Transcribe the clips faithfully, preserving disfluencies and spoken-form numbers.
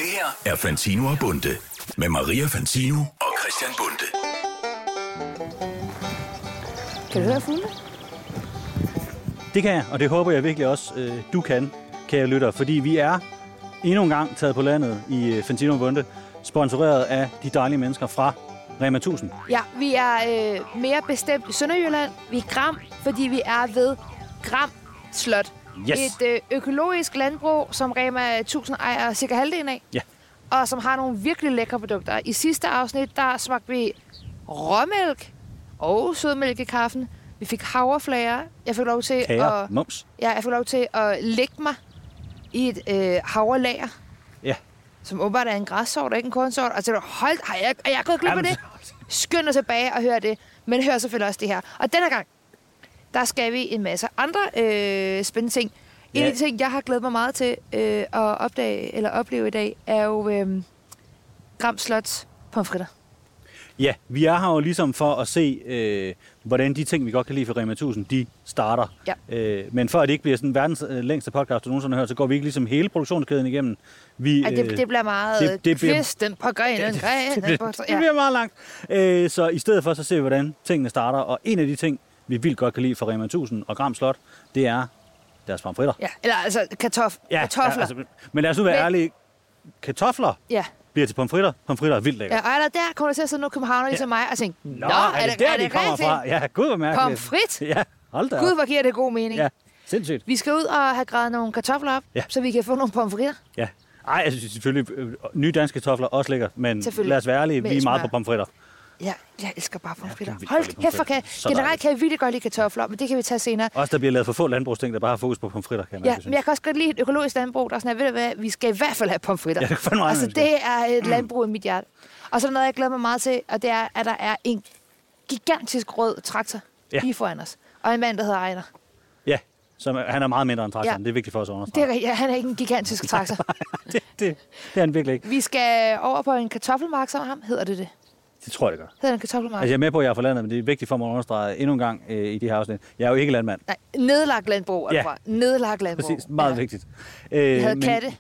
Det her er Fantino og Bunde med Maria Fantino og Christian Bunde. Kan du høre fugle? Det kan jeg, og det håber jeg virkelig også, øh, du kan, kære lytter, fordi vi er endnu en gang taget på landet i øh, Fantino og Bunde, sponsoreret af de dejlige mennesker fra Rema tusind. Ja, vi er øh, mere bestemt i Sønderjylland. Vi er Gram, fordi vi er ved Gram Slot. Yes. Et øh, økologisk landbrug, som Rema tusind ejer cirka halvdelen af. Ja. Og som har nogle virkelig lækre produkter. I sidste afsnit, der smagte vi råmælk og sødmælk i kaffen. Vi fik havreflager. Jeg fik lov til Kager, at mums. Ja, jeg fik lov til at lægge mig i et øh, havrelager. Ja. Som åbenbart er en græssort, ikke en kornsort. Og så hold, har jeg, er jeg gået glip af det? Skynd dig tilbage og hør det. Men hør selvfølgelig også det her. Og denne gang, der skal vi en masse andre øh, spændende ting. En Ja. af de ting, jeg har glædet mig meget til øh, at opdage eller opleve i dag, er jo øh, Gram Slots pomfritter. Ja, vi er her jo ligesom for at se, øh, hvordan de ting, vi godt kan lide for Rema tusind, de starter. Ja. Øh, men for at det ikke bliver sådan verdens øh, længste podcast, du nogensinde har hørt, så går vi ikke ligesom hele produktionskæden igennem. Vi, Ej, det, det bliver meget det- det bliver- kvisten på grenen, det, grenen det, på... det, det Ja. bliver meget langt. Øh, så i stedet for, så ser vi, hvordan tingene starter. Og en af de ting, vi vildt godt kan lide for Rema tusind og Gram Slot, det er deres pomfritter. Ja, eller altså kartof, Ja, kartofler. Ja, altså, men lad os nu være Men- ærlige. Kartofler Ja. bliver til pomfritter. Pomfritter er vildt lækkert. Ja, og der, der kommer der til at sidde nogle københavner ligesom mig og tænke, Nå, er det der, de kommer fra? Ja, gud, hvor mærkeligt. Pomfrit? Ja, hold da op. Gud, hvor giver det god mening. Ja, sindssygt. Vi skal ud og have gravet nogle kartofler op, Ja. så vi kan få nogle pomfritter. Ja. Ej, jeg synes selvfølgelig, øh, nye danske kartofler er også lækkert, men Selvfølgelig. lad os være ærlige, Med vi er meget smør. på pomfritter. Ja, jeg elsker bare pomfritter. Ja, jeg kan Hold vildt godt kæft, for lide kan. pomfritter. Så Generelt dejligt. kan jeg virkelig godt lide kartofler, men det kan vi tage senere. Også der bliver lavet for få landbrugsting, der bare har fokus på pomfritter, kan man Ja, ikke men jeg kan også godt lide et økologisk landbrug, der er sådan, ved du hvad, vi skal i hvert fald have pomfritter. Ja, det kan fandme Altså, regne med, det er et landbrug i mit hjerte. Og så er der noget, jeg glæder mig meget til, og det er, at der er en gigantisk rød traktor Ja. lige foran os. Og en mand, der hedder Ejner. Ja, som, er- han er meget mindre end traktoren. Ja. Det er vigtigt for os at Det understrege. er, ja, han er ikke en gigantisk traktor. det, det, det er han virkelig ikke. Vi skal over på en kartoffelmark sammen med ham. Hedder det det? Det tror jeg, det gør. Hedder det en kartoffelmark? Altså, jeg er med på, at jeg er fra landet, men det er vigtigt for mig at understrege endnu en gang øh, i de her afsnit. Jeg er jo ikke landmand. Nej, nedlagt landbrug er Ja. det fra. Nedlagt landbrug. Præcis, meget ja. vigtigt. Øh, Vi havde katte.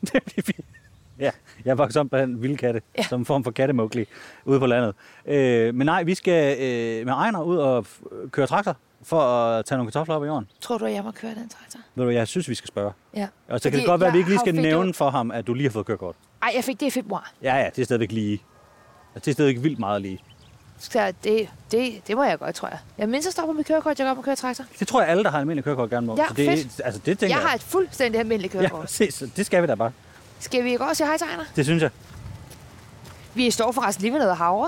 ja, jeg voksede op blandt vilde katte, Ja. ja. som en form for kattemugli ude på landet. Øh, men nej, vi skal øh, med Ejner ud og f- køre traktor for at tage nogle kartofler op i jorden. Tror du, at jeg må køre den traktor? Ved du, jeg synes, vi skal spørge. Ja. Og så kan Fordi det godt være, at vi jeg ikke lige har skal fedt nævne ud. for ham, at du lige har fået kørekort. Ej, jeg fik det i februar. Ja, ja, det er stadigvæk lige. Altså, det er stadigvæk vildt meget lige. Så det, det, det må jeg godt, tror jeg. Jeg mindst at stå på mit kørekort, jeg godt må køre traktor. Det tror jeg, alle, der har almindelig kørekort, gerne må. Ja, så det, fedt. altså, det tænker Jeg har et fuldstændig almindeligt Ja, kørekort. præcis. Så det skal vi da bare. Skal vi gå og sige hej til Ejner? Det synes jeg. Vi står forresten lige ved noget havre.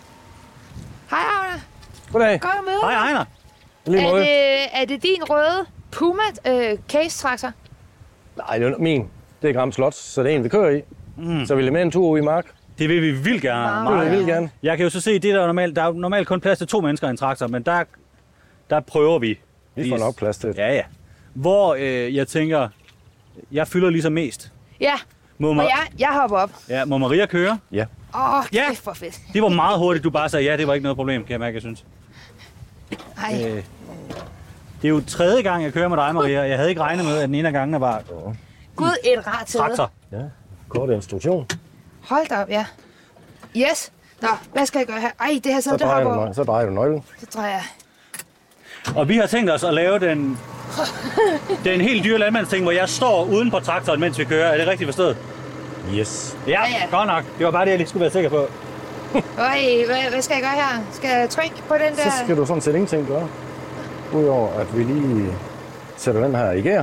Hej, Ejner. Goddag. Godt at møde Hej, dig. Ejner. Lige Er måde. det, er det din røde Puma øh, case-traktor? Nej, det er min. Det er Gram Slot, så det er en, vi kører i. Mm. Så vil jeg med en tur ud i mark. Det vil vi vildt gerne. Wow. Det vil jeg vildt gerne. Jeg kan jo så se, det der er normalt, der er jo normalt kun plads til to mennesker i en traktor, men der, der prøver vi. Vi får nok plads til det. Ja, ja. Hvor øh, jeg tænker, jeg fylder ligesom mest. Ja, Må, og Ma- jeg, jeg hopper op. ja, må Maria køre? Ja. Åh, oh, Ja. kæft for fedt. Det var meget hurtigt, du bare sagde, ja, det var ikke noget problem, kan jeg mærke, jeg synes. Ej, Øh, det er jo tredje gang, jeg kører med dig, Maria. Jeg havde ikke regnet med, at den ene af gangene var Gud, et rart sæde. traktor. Ja. Kort instruktion. Hold da op, ja. Yes. Nå, hvad skal jeg gøre her? Ej, det her Så sæde, det drejer, hopper du, over. nøg- så drejer du nøglen. Så drejer jeg. Og vi har tænkt os at lave den, den helt dyre landmandsting, hvor jeg står uden på traktoren, mens vi kører. Er det rigtigt forstået? Yes. Ja, Ja, ja. godt nok. Det var bare det, jeg lige skulle være sikker på. Øj, hvad, hvad skal jeg gøre her? Skal jeg trykke på den der? Så skal du sådan set ingenting gøre. Udover at vi lige sætter den her i gær.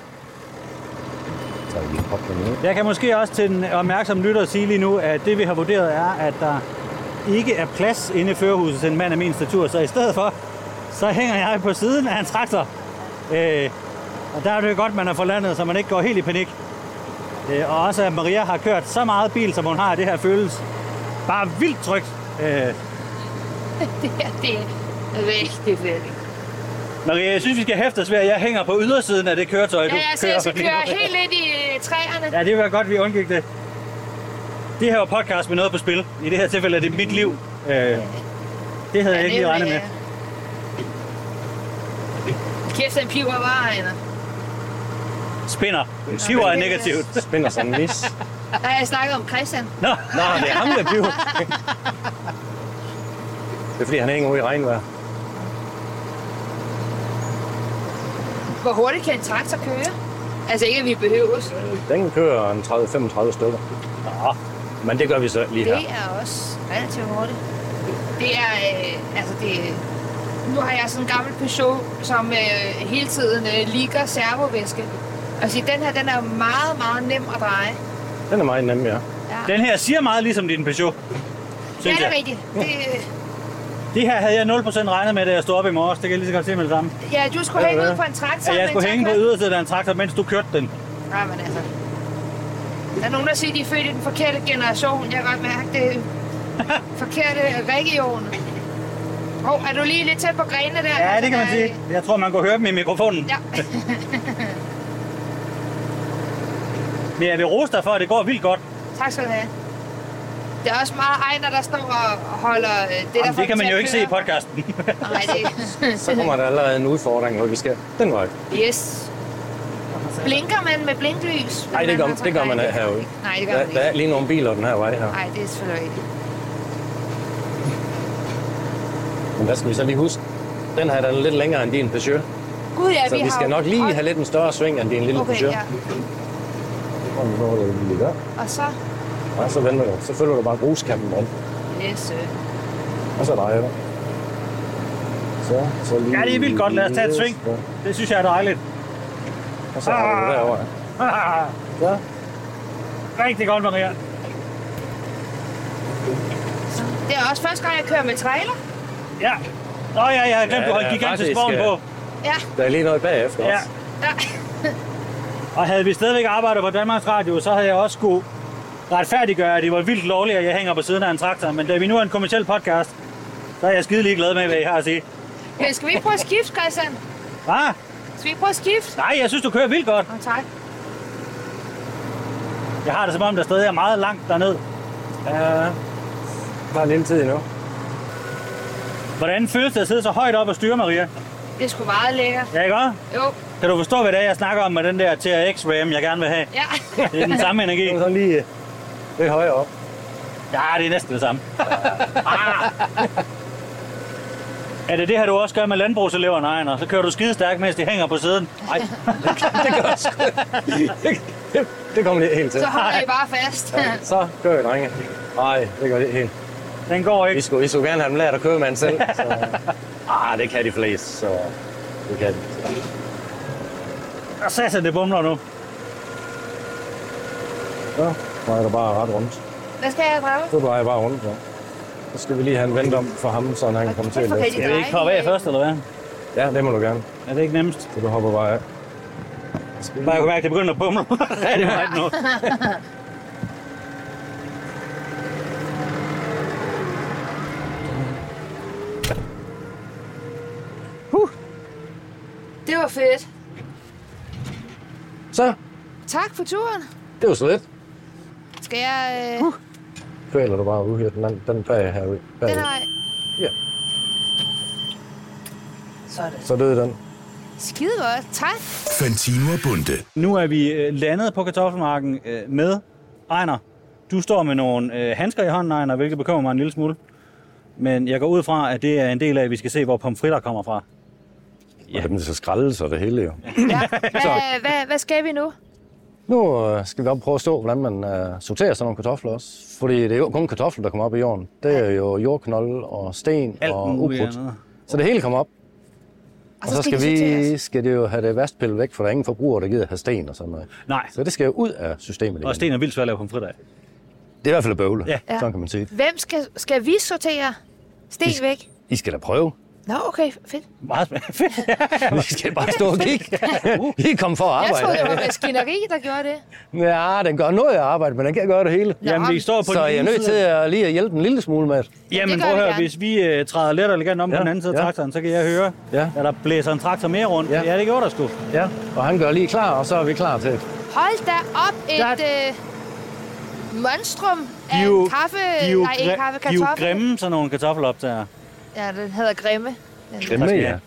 Så er vi lige pop den ned. Jeg kan måske også til den opmærksomme lytter sige lige nu, at det vi har vurderet er, at der ikke er plads inde i førerhuset til en mand af min statur. Så i stedet for, så hænger jeg på siden af en traktor. Øh, og der er det jo godt, man er forlandet, så man ikke går helt i panik. Øh, og også at Maria har kørt så meget bil, som hun har, det her føles bare vildt trygt. Øh, Det her, det er rigtig fedt. Maria, jeg synes, vi skal hæfte os ved, at jeg hænger på ydersiden af det køretøj, Ja, du ja, så jeg skal fordi- køre helt ind i træerne. Ja, det vil være godt, vi undgik det. Det her var podcast med noget på spil. I det her tilfælde er det mit liv. Øh, det havde jeg ikke lige regnet med. Kæft, den piver bare, Ejner. Spinner. Siver er negativt. Spænder sådan en nis. Nej, jeg snakkede om Christian. Nå, Nå, det er ham, der bliver. Det er fordi, han hænger ude i regnvejr. Hvor hurtigt kan en traktor køre? Altså ikke, at vi behøves. Den kører en tredive til femogtredive stykker. Nå, Men det gør vi så lige her. Det er også relativt hurtigt. Det er, øh, altså det nu har jeg sådan en gammel Peugeot, som øh, hele tiden øh, ligger servovæske. Altså den her, den er meget, meget nem at dreje. Den er meget nem, ja. Ja, den her siger meget ligesom din Peugeot. ja Synes det er jeg. rigtigt. Det, Det her havde jeg nul procent regnet med, da jeg stod op i morges. Det kan jeg lige så godt se med det samme. ja, du skulle hænge ud på en traktor. At jeg med skulle en hænge på traktor. ydersiden af en traktor, mens du kørte den. Ja, men altså. Der er nogen, der siger, at de er født i den forkerte generation. Jeg kan godt mærke, det er forkerte region. Åh, oh, er du lige lidt tæt på grenene der? Ja, det kan man Der- sige. Jeg tror, man kunne høre dem i mikrofonen. Ja. Men jeg vil rose dig for, at det går vildt godt. Tak skal du have. Det er også meget Ejner, der står og holder øh, det, der Jamen, får det kan den man til jo at ikke se i køre. podcasten. Nej, det Så kommer der allerede en udfordring, hvor vi skal den vej. Yes. Blinker man med blinklys? Nej, det gør, Man har det gør man Nej, ikke herude. Nej, det gør Der, man der ikke. er lige nogle biler den her vej her. Nej, det er selvfølgelig ikke. Men der skal vi så lige huske, den her den er lidt længere end din Peugeot. Gud ja, Så vi har skal jo- nok lige Hold- have lidt en større sving end din lille Okay, Peugeot. ja. Og nu er det lige der. Og så... Og så venter du. Så følger du bare gruskampen rundt. Yes, øh. Og så drejer du. Så, så lige... Ja, det er vildt godt. Lad os tage et sving. Det synes jeg er dejligt. Og så har du det derovre. Ja. Rigtig godt, Maria. Det er også første gang, jeg kører med trailer. Ja. Nå ja, jeg har glemt, Ja, du holdt ja, gigantisk faktisk, vogn ja. på. Ja, Der er lige noget bagefter Ja. også. ja. Og havde vi stadigvæk arbejdet på Danmarks Radio, så havde jeg også skulle retfærdiggøre, at det var vildt lovligt, at jeg hænger på siden af en traktor. Men da vi nu er en kommerciel podcast, så er jeg skide ligeglad med, hvad I har at sige. Men skal vi ikke prøve at skifte, Christian? Hvad? Skal vi ikke prøve at skifte? Nej, jeg synes, du kører vildt godt. Nå, tak. Jeg har det som om, der stadig er meget langt derned. Ja. Bare en lille tid endnu. Hvordan føles det at sidde så højt op og styre, Maria? Det er sgu meget lækkert. Ja, ikke også? Jo, Kan du forstå, hvad det er, jeg snakker om med den der T R X-Ram, jeg gerne vil have? ja. Det er den samme energi. Det er sådan lige lidt højere op. Ja, det er næsten det samme. Ah. Er det det her, du også gør med landbrugseleverne, Ejner? Så kører du skide stærkt, mens de hænger på siden. Nej, det gør jeg sgu ikke. Det, det, det kommer lige helt til. Så holder I bare fast. Så kører vi, drenge. Nej, det gør det helt. Den går Vi ikke. skulle, vi skulle gerne have dem lært at køre med en selv. Så. Ah, det kan de fleste, så det kan de. Og så det bumler nu. Så drejer du bare ret rundt. Hvad skal jeg drage? Så drejer jeg bare rundt. Så. Så skal vi lige have en vent om for ham, så han kan komme til at læse. Skal vi ikke hoppe af først, eller hvad? Ja, det må du gerne. Er det ikke nemmest? Så du hopper bare af. Bare jeg kunne mærke, at det begynder at bumle. Rigtig meget nu. Det var fedt. Så, Tak for turen. det var så lidt. Skal jeg... Øh, Kvæler du bare ud her, den, anden- den bag herude. Bag. den har Ja, Sådan. så døde den. Skide godt. Tak. Fantino og Bunde. Nu er vi øh, landet på kartoffelmarken øh, med Ejner. Du står med nogle øh, handsker i hånden, Ejner, hvilket bekymrer mig en lille smule. Men jeg går ud fra, at det er en del af, at vi skal se, hvor pomfritter kommer fra. Ja. Og dem skal skraldes og det hele jo. Ja. Hvad, hvad, hvad skal vi nu? Nu øh, skal vi op og prøve at stå, hvordan man øh, sorterer sådan nogle kartofler også. Fordi det er jo kun kartofler, der kommer op i jorden. Det er jo jordknolde og sten Alt og muligt ukrudt. andet. Så det hele kommer op. Og så skal, de vi sorteres. skal det jo have det værste pillet væk, for der er ingen forbrugere, der gider have sten og sådan noget. Nej, Så det skal jo ud af systemet igen. og sten er vildt svært at lave pomfritter af. Det er i hvert fald bøvle. Ja. Sådan kan man sige. Hvem skal, skal vi sortere? Sten væk. I skal da prøve. Nå, okay, fedt. Meget spændende. Fedt. Vi skal bare stå og kigge. I kom for at Jeg troede, det arbejde. var maskineri, der gjorde det. Ja, den gør noget af arbejde, men den kan gøre det hele. Jamen, vi står på Så den jeg er ene nødt side. til at lige at hjælpe en lille smule med det. Jamen det gør prøv at vi høre, gerne. hvis vi uh, træder let og elegant om Ja, på den anden side af ja. traktoren, så kan jeg høre, Ja. at der blæser en traktor mere rundt. Ja. Ja, det gjorde der sgu. Ja, og han gør lige klar, og så er vi klar til det. Hold da op et Der- øh, monstrum De af er jo, en kaffe... de er jo, nej, ikke gre- kaffe, de er jo kartoffel. grimme, sådan nogle kartoffeloptager. Ja, den hedder grimme. Den Grimme, ja.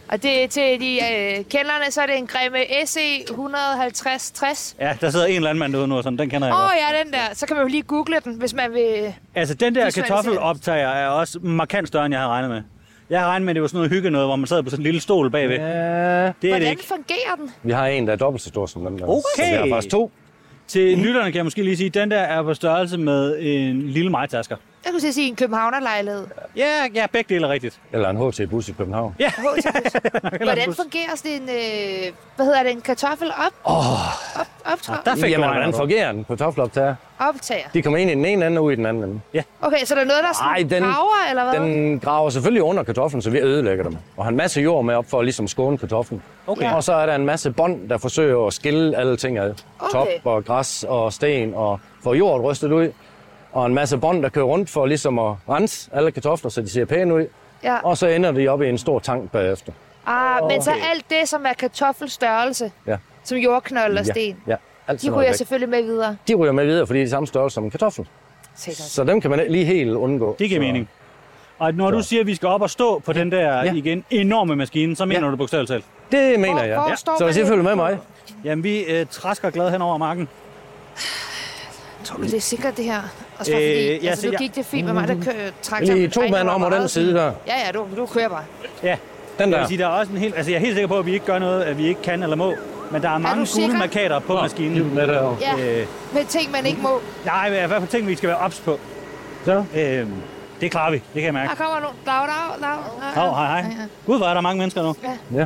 Og det er til de øh, kenderne, så er det en Grimme S E et halvtreds tres. Ja, der sidder en landmand derude nu, sådan, den kender jeg Åh godt. oh, ja, den der. Så kan man jo lige google den, hvis man vil... Altså, den der visualisere. kartoffeloptager er også markant større, end jeg havde regnet med. Jeg har regnet med, at det var sådan noget hygge noget, hvor man sad på sådan en lille stol bagved. Ja, Det er det Hvordan ikke. fungerer den? vi har en, der er dobbelt så stor som den der. Okay. Så vi har faktisk to. Til lytterne kan jeg måske lige sige, at den der er på størrelse med en lille majtasker. Jeg skulle til at sige en københavnerlejlighed. Ja, ja, begge dele er rigtigt. Eller en H T-bus i København. Ja. Hvordan fungerer sådan en, øh, hvad hedder det, en kartoffel op? Oh. op optræk? Der fik Jamen, du hvordan regnet fungerer den på kartoffeloptager? Optager. De kommer ind i den ene ende og ud i den anden ende. Okay, så der er noget, der sådan Ej, den- graver, eller hvad? Den graver selvfølgelig under kartoflen, så vi ødelægger dem. Og har en masse jord med op for at ligesom skåne kartoflen. Okay. Og så er der en masse bånd, der forsøger at skille alle ting ad. Okay. Top og græs og sten og få jord rystet ud. Og en masse bånd, der kører rundt for ligesom at rense alle kartofler, så de ser pæne ud. Ja. Og så ender de op i en stor tank bagefter. Ah, men så Okay. alt det, som er kartoffelstørrelse, Ja. som jordknold og sten, Ja, alt de sådan ryger noget væk. selvfølgelig med videre. De ryger med videre, fordi de er samme størrelse som en kartoffel. Sikkert. Så dem kan man lige helt undgå. Det giver så, mening. Og når du siger, at vi skal op og stå på den der Ja. igen enorme maskine, så mener Ja. du bogstaveligt talt. Det mener Hvor- jeg. hvor Ja. står Så hvis I man følger med henne? mig. Jamen, vi øh, træsker glad hen over marken. Tror du, det er sikkert det her? Også for, Øh, fordi, ja, altså, så nu jeg- gik det fint med mig, der kører traktor. Lige to mand om og den side der. Ja, ja, du, du kører bare. Ja, Den jeg der. vil sige, der er også en helt... Altså, jeg er helt sikker på, at vi ikke gør noget, at vi ikke kan eller må. Men der er mange gule sikker? markader på maskinen. Med derovre. Ja, Øh, med ting, man ikke må. nej, men i hvert fald ting, vi skal være ops på. Så. Øh, det klarer vi, det kan jeg mærke. Der kommer nogen. Dag, dag, dag. Hov, hej, hej. Gud, hvor er der mange mennesker nu. Ja.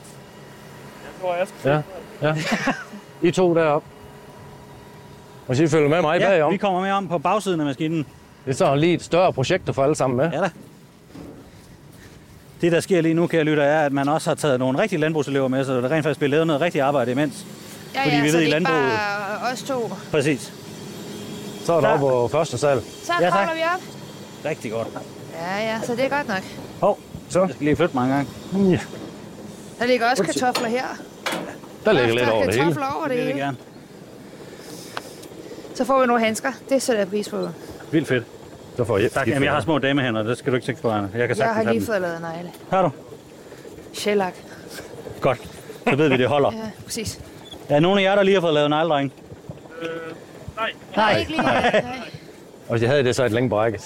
Ja, ja. I to deroppe. Og så I følger med mig Ja, bagom. vi kommer med om på bagsiden af maskinen. Det er så lige et større projekt at få alle sammen med. Ja da. Det, der sker lige nu, kan jeg lytte, er, at man også har taget nogle rigtige landbrugselever med, så der rent faktisk bliver lavet noget rigtigt arbejde imens. Ja, Fordi ja, vi så ved, det i er ikke landbruget- bare os to. Præcis. Så er der Der. oppe på første sal. Så Ja, tak. kravler vi op. Rigtig godt. Ja, ja, så det er godt nok. Hov, Så. jeg skal lige flytte mange gange. Ja. Der ligger også kartofler her. Der ligger lidt Der er over det hele. kartofler over det Det vil jeg hele. gerne. Så får vi nogle handsker. Det sætter jeg pris på. Vildt fedt. Så får I. Tak. Jamen, jeg har små damehænder, det skal du ikke tænke på, Anna. Jeg kan Jeg sagtens har have lige dem. fået lavet negle. Har du? Shellac. Godt. Så ved vi, det holder. Ja, præcis. Er nogen af jer, der lige har fået lavet negledreng? Nej, ikke lige. Nej. Og hvis jeg havde det, så et længe brække.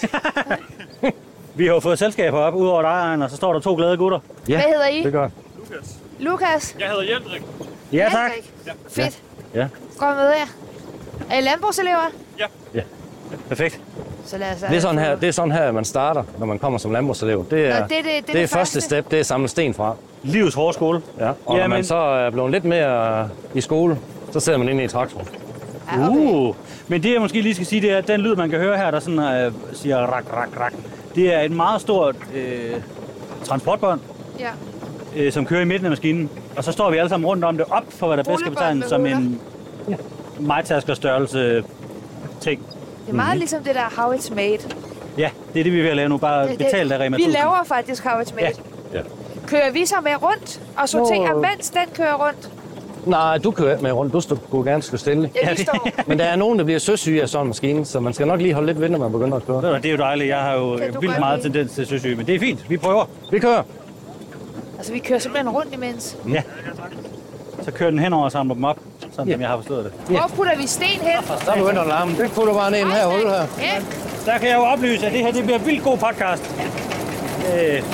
Vi har jo fået selskaber op, udover dig, og så står der to glade gutter. Ja, Hvad hedder I? det gør. Lukas. Jeg hedder Jendrik. Ja, tak. Henrik. Fedt. Ja. Godt med jer. Er I landbrugselever? Perfekt. Så lad os Det er sådan her, det er sådan her, man starter, når man kommer som landbrugselev. Det er, Nå, det er det- det er det, det er første første. step, det er at samle sten fra. Livets hårde skole. Ja. Og når Jamen- man så er blevet lidt mere i skole, så sidder man inde i traktor. Ja, okay. Uh. Men det jeg måske lige skal sige, det er, at den lyd, man kan høre her, der sådan øh, siger rak, rak, rak. Det er et meget stort øh, transportbånd, Ja. øh, som kører i midten af maskinen. Og så står vi alle sammen rundt om det op for, hvad der bedst kan Rullebånd betegnes som med en majtasker størrelse ting. Det er meget ligesom det der How It's Made. Ja, det er det, vi er ved at lave nu. Bare Det- betalt af Rema Vi tusind. laver faktisk How It's Made. Ja. Ja. Kører vi så med rundt og sorterer, Nå. mens den kører rundt? Nej, du kører ikke med rundt. Du skulle gerne stå stille. Ja, vi står. Men der er nogen, der bliver søsyge af sådan en maskine, så man skal nok lige holde lidt ved, når man begynder at køre. Ved du, det er jo dejligt. Jeg har jo Kan du vildt godt meget lide? tendens til søsyge, men det er fint. Vi prøver. Vi kører. Altså, vi kører simpelthen rundt imens. Ja. Så kører den henover og samler dem op, sådan som jeg har forstået det. Hvor putter vi sten hen? Så begynder at larme. Det putter bare ned i den her hul her. Ja. Der kan jeg jo oplyse, at det her det bliver en vildt god podcast. Øh,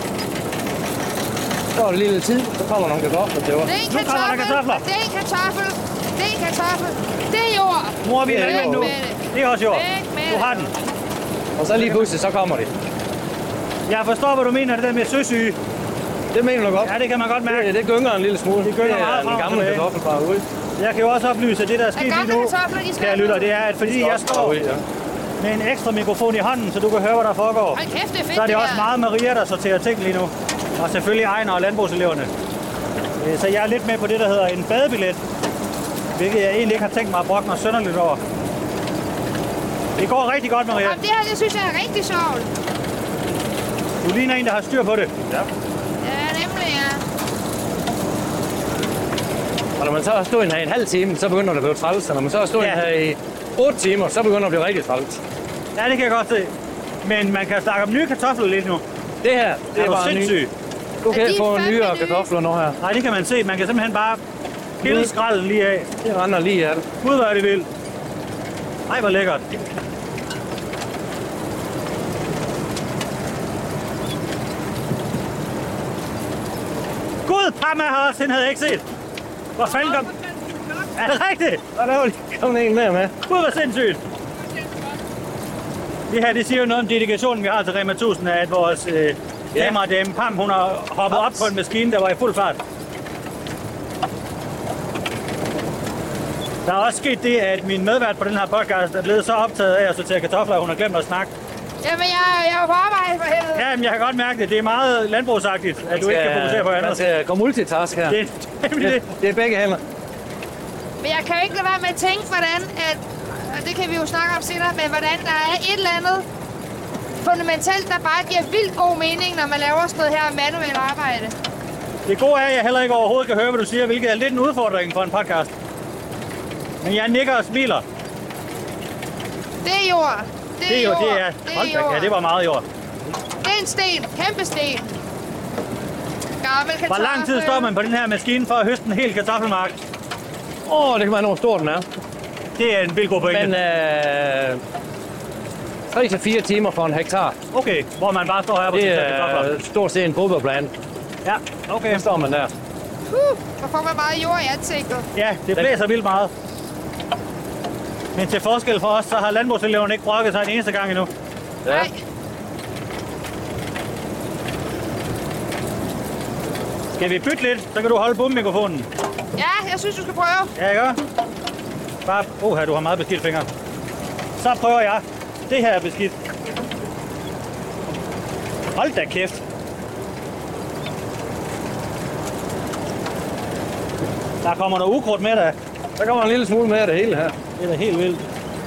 Så er det lige lidt tid, så kommer nogle kartofler til os. Det er en Nu kommer der kartoffel. kartofler. Det er en kartoffel. Det er en kartoffel. Det er jord. mor, vi er Væk landmænd nu. med det. Det er også jord. Væk med Du det. har den. Og så lige pludselig, så kommer det. Jeg forstår, hvad du mener, det der med søsyge. Det mener du godt. Ja, det kan man godt mærke. Det, det gynger en lille smule. Det gynger det meget er frem en og gammel tilbage. kartoffel fra ude. Jeg kan jo også oplyse, at det der er sket lige gamle nu, kartofler, de skal kære lytter, det er, at fordi jeg står Ude, ja. med en ekstra mikrofon i hånden, så du kan høre, hvad der foregår, Hold kæft, det er fedt, så er det det også her. meget Maria, der sorterer ting lige nu. Og selvfølgelig Ejner og landbrugseleverne. Øh, Så jeg er lidt med på det, der hedder en badebillet, hvilket jeg egentlig ikke har tænkt mig at brokke mig sønderligt over. Det går rigtig godt, Maria. Jamen, det her, det synes jeg er rigtig sjovt. Du ligner en, der har styr på det. Ja, nemlig, ja. Og når man så har stået her i en halv time, så begynder det at blive træls. Og når man så har stået Ja. her i otte timer, så begynder det at blive rigtig træls. Ja, det kan jeg godt se. Men man kan snakke om nye kartofler lidt nu. Det her, det Er er, du bare sindssyg? ny. Du kan Er de ikke få fandme nyere nye? kartofler nu her. Nej, det kan man se. Man kan simpelthen bare pille skralden lige af. Det render lige af det. Gud, hvor er det vildt. Ej, hvor lækkert. Gud, Parma har også, den havde jeg ikke set. Hvor fanden kom... Er det rigtigt? Og der var lige kommet en mere med. Gud, hvor sindssygt. Det her, det siger jo noget om dedikationen, vi har til Rema tusind, at vores øh, Ja. kameradame Pam, hun har hoppet op på en maskine, der var i fuld fart. Der er også sket det, at min medvært på den her podcast er blevet så optaget af at sortere kartofler, at hun har glemt at snakke. Jamen, jeg, jeg er på arbejde for helvede. Ja, men jeg kan godt mærke det. Det er meget landbrugsagtigt, at du ikke kan fokusere på Man andet. skal gå multitask her. Det er nemlig det. Det er begge hænder. Men jeg kan jo ikke lade være med at tænke, hvordan, at, og det kan vi jo snakke om senere, men hvordan der er et eller andet fundamentalt, der bare giver vildt god mening, når man laver sådan noget her manuelt arbejde. Det gode er, at jeg heller ikke overhovedet kan høre, hvad du siger, hvilket er lidt en udfordring for en podcast. Men jeg nikker og smiler. Det er jord. Det er, Det er jo, jord. det er... Det Hold er da, jord. ja, det var meget jord. Det er en sten. Kæmpe sten. Gammel kartoffel. Hvor lang tid står man på den her maskine for at høste en hel kartoffelmark? Åh, oh, det kan være, hvor stor den er. Det er en vildt god pointe. Men øh, tre til fire timer for en hektar. Okay, hvor man bare står her på Det sin kartofler. er stort set en fodboldplan. Ja, okay. Så står man der. Uh, hvor får man meget jord i ansigtet. Ja, det blæser vildt meget. Men til forskel for os, så har landbrugseleverne ikke brokket sig en eneste gang endnu. Ja. Nej. Skal vi bytte lidt, så kan du holde bommikrofonen. Ja, jeg synes, du skal prøve. Ja, ikke? Bare, oh, her, du har meget beskidt fingre. Så prøver jeg. Det her er beskidt. Hold da kæft. Der kommer noget ukrudt med der. Der kommer en lille smule med af det hele her. Det er da helt vildt.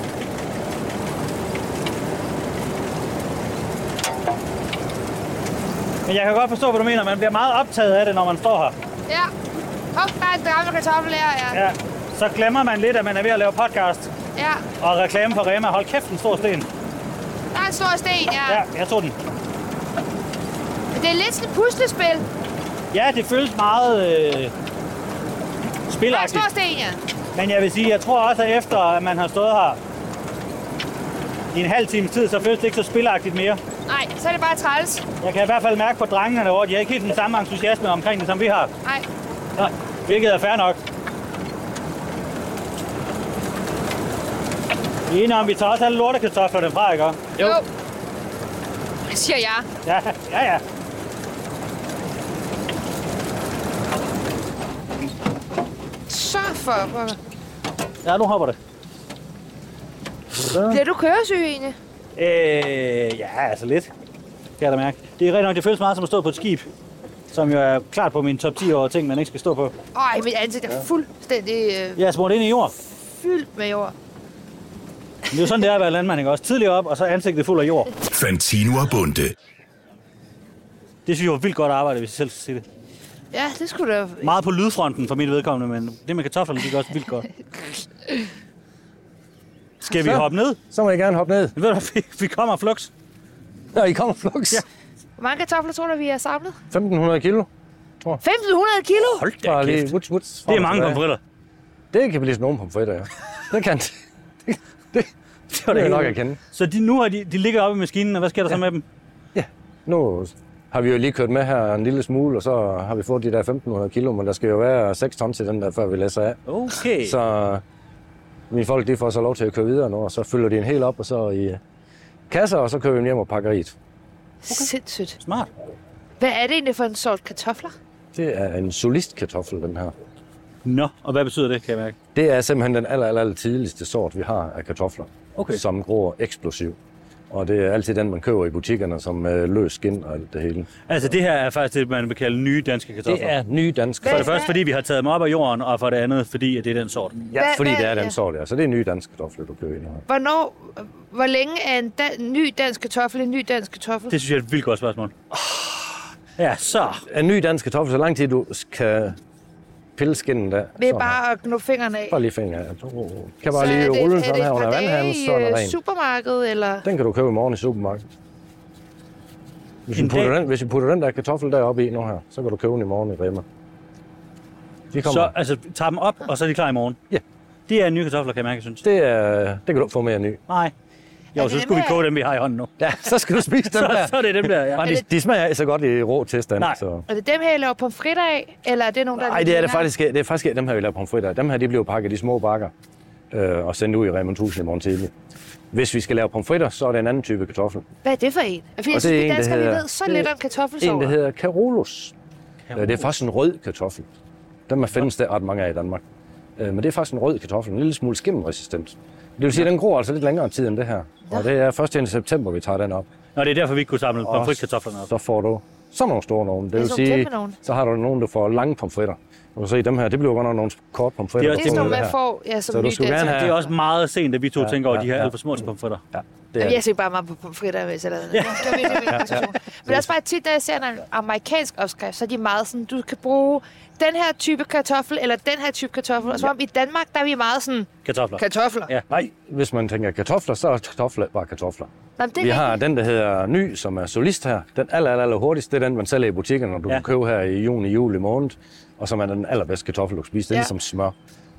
Men jeg kan godt forstå, hvad du mener. Man bliver meget optaget af det, når man står her. Ja. Hop, bare en gammel kartoffel her, ja. Ja. Så glemmer man lidt, at man er ved at lave podcast. Ja. Og reklame for Rema. Hold kæft, en stor sten. Der er en stor sten, ja. Ja, jeg tog den. Det er lidt sådan et puslespil. Ja, det føles meget øh, Der er en spilagtigt. stor sten, ja. Men jeg vil sige, jeg tror også, at efter at man har stået her i en halv times tid, så føles det ikke så spilagtigt mere. Nej, så er det bare træls. Jeg kan i hvert fald mærke på drengene derovre, de har ikke helt den samme entusiasme omkring det, som vi har. Nej. Nå, hvilket er fair nok. Vi er enige om, vi tager også alle lortekartoflerne fra, ikke? Jo. jo. Det siger jeg. Ja, ja, ja. Så for pokker. Ja, nu hopper det. Bliver du køresyg egentlig? Øh, ja, altså lidt. Kan jeg da mærke. Det er rigtig nok, det føles meget som at stå på et skib. Som jo er klart på min top ti over ting, man ikke skal stå på. Øj, mit ansigt er fuldstændig øh, Jeg er smurt ind i jord. fyldt med jord. Det er jo sådan, det er at være landmand, ikke også? Tidligere op, og så er ansigtet fuld af jord. Fantino og Bunde. Det synes jeg var vildt godt arbejde, hvis jeg selv skal sige det. Ja, det skulle da... Meget på lydfronten for mit vedkommende, men det med kartoflerne gik også vildt godt. Skal vi Så. hoppe ned? Så må jeg gerne hoppe ned. Ved du, vi, vi kommer flux. Ja, I kommer flux. Ja. Hvor mange kartofler tror du, vi har samlet? femten hundrede kilo. femten hundrede kilo? Hold da Bare lige kæft. wuts, wuts, Det frem er og mange tilbage. pomfritter. Det kan blive sådan nogle pomfritter, ja. Det kan det. Det, det, Det var det er hele. nok at kende. Så de, nu har de, de ligger oppe i maskinen, og hvad sker der ja. så med dem? Ja, nu har vi jo lige kørt med her en lille smule, og så har vi fået de der femten hundrede kilo, men der skal jo være seks ton til den der, før vi læser af. Okay. Så mine folk, de får så lov til at køre videre nu, og så fylder de en hel op, og så i kasser, og så kører vi dem hjem og pakker i et. Okay. Sindssygt. Smart. Hvad er det egentlig for en sort kartofler? Det er en solistkartoffel, den her. Nå, og hvad betyder det, kan jeg mærke? Det er simpelthen den aller, aller, aller tidligste sort, vi har af kartofler, Okay. som gror eksplosivt. Og det er altid den, man køber i butikkerne, som øh, løs skin og alt det hele. Altså, det her er faktisk det, man vil kalde nye danske kartofler. Det er nye danske. For det Hvad- første, fordi vi har taget dem op af jorden, og for det andet, fordi at det er den sort. Ja, Hvad- fordi hvad- det er den ja. sort, ja. Så det er nye danske kartofler, du køber ind her. Hvornår, hvor længe er en da- ny dansk kartoffel en ny dansk kartoffel? Det synes jeg er et vildt godt spørgsmål. Ja, så. En ny dansk kartoffel, så lang tid du kan pille skinnen der. Ved så- bare at knuppe fingrene af. Bare lige fingre, ja. Du kan bare Så lige er det- rulle er den sådan det her et under par vandhanen, dage så er den i, øh, ren. supermarkedet, eller? Den kan du købe i morgen i supermarkedet. Hvis vi, putter den, hvis vi putter den der kartoffel deroppe i nu her, så kan du købe den i morgen i Rema. De kommer. Så altså, tager dem op, og så er de klar i morgen? Ja. Det er nye kartofler, kan jeg mærke, synes. Det, er, det kan du ikke få mere ny. Nej. Jo, så skulle vi koge dem, vi har i hånden nu. Ja, så skal du spise dem så, der. så er det dem der, ja. Og de, de smager ikke så godt i rå tilstand. Nej. Så. Er det dem her, I laver pomfritter af, eller er det nogen, der... Nej, det er det faktisk ikke. Det er faktisk ikke dem her, vi laver pomfritter af. Dem her, de bliver pakket i små bakker øh, og sendt ud i Rema tusind i morgen tidlig. Hvis vi skal lave pomfritter, så er det en anden type kartoffel. Hvad er det for en? Fordi jeg synes, vi danskere, vi ved så lidt om kartoffelsorter. En, der hedder Carolus. Carolus. Det er faktisk en rød kartoffel. Dem er findes der ret mange af i Danmark. Men det er faktisk en rød kartoffel, en lille smule skimmelresistent. Det vil sige, at den gror altså lidt længere tid end det her. Og det er først i september, vi tager den op. Og det er derfor, vi ikke kunne samle pomfritkartoflerne op. Så får du sådan nogle store nogle. Det vil sige, så har du nogen, der får lange pomfritter. Du kan se, dem her, det bliver godt nok nogle kort pomfritter. Det er sådan nogle, man får, ja, som ny have... Det er også meget sent, at vi to ja, tænker over ja, de her ja, alt for små ja, pomfritter. Ja, det er... Jeg ser bare meget på pomfritter, hvis jeg lavede det. Ja. Det er virkelig, men det er også bare tit, da jeg ser en amerikansk opskrift, så er de meget sådan, du kan bruge den her type kartoffel, eller den her type kartoffel. Og så om i Danmark, der er vi meget sådan... Kartofler. Kartofler. Ja. Nej, hvis man tænker kartofler, så er kartofler bare kartofler. Nå, det vi har den, der hedder Ny, som er solist her. Den aller, aller, aller hurtigste, det er den, man sælger i butikkerne, når du ja. kan købe her i juni, juli måned. Og som er den allerbedste kartoffel, du kan spise. Det er ja. ligesom smør.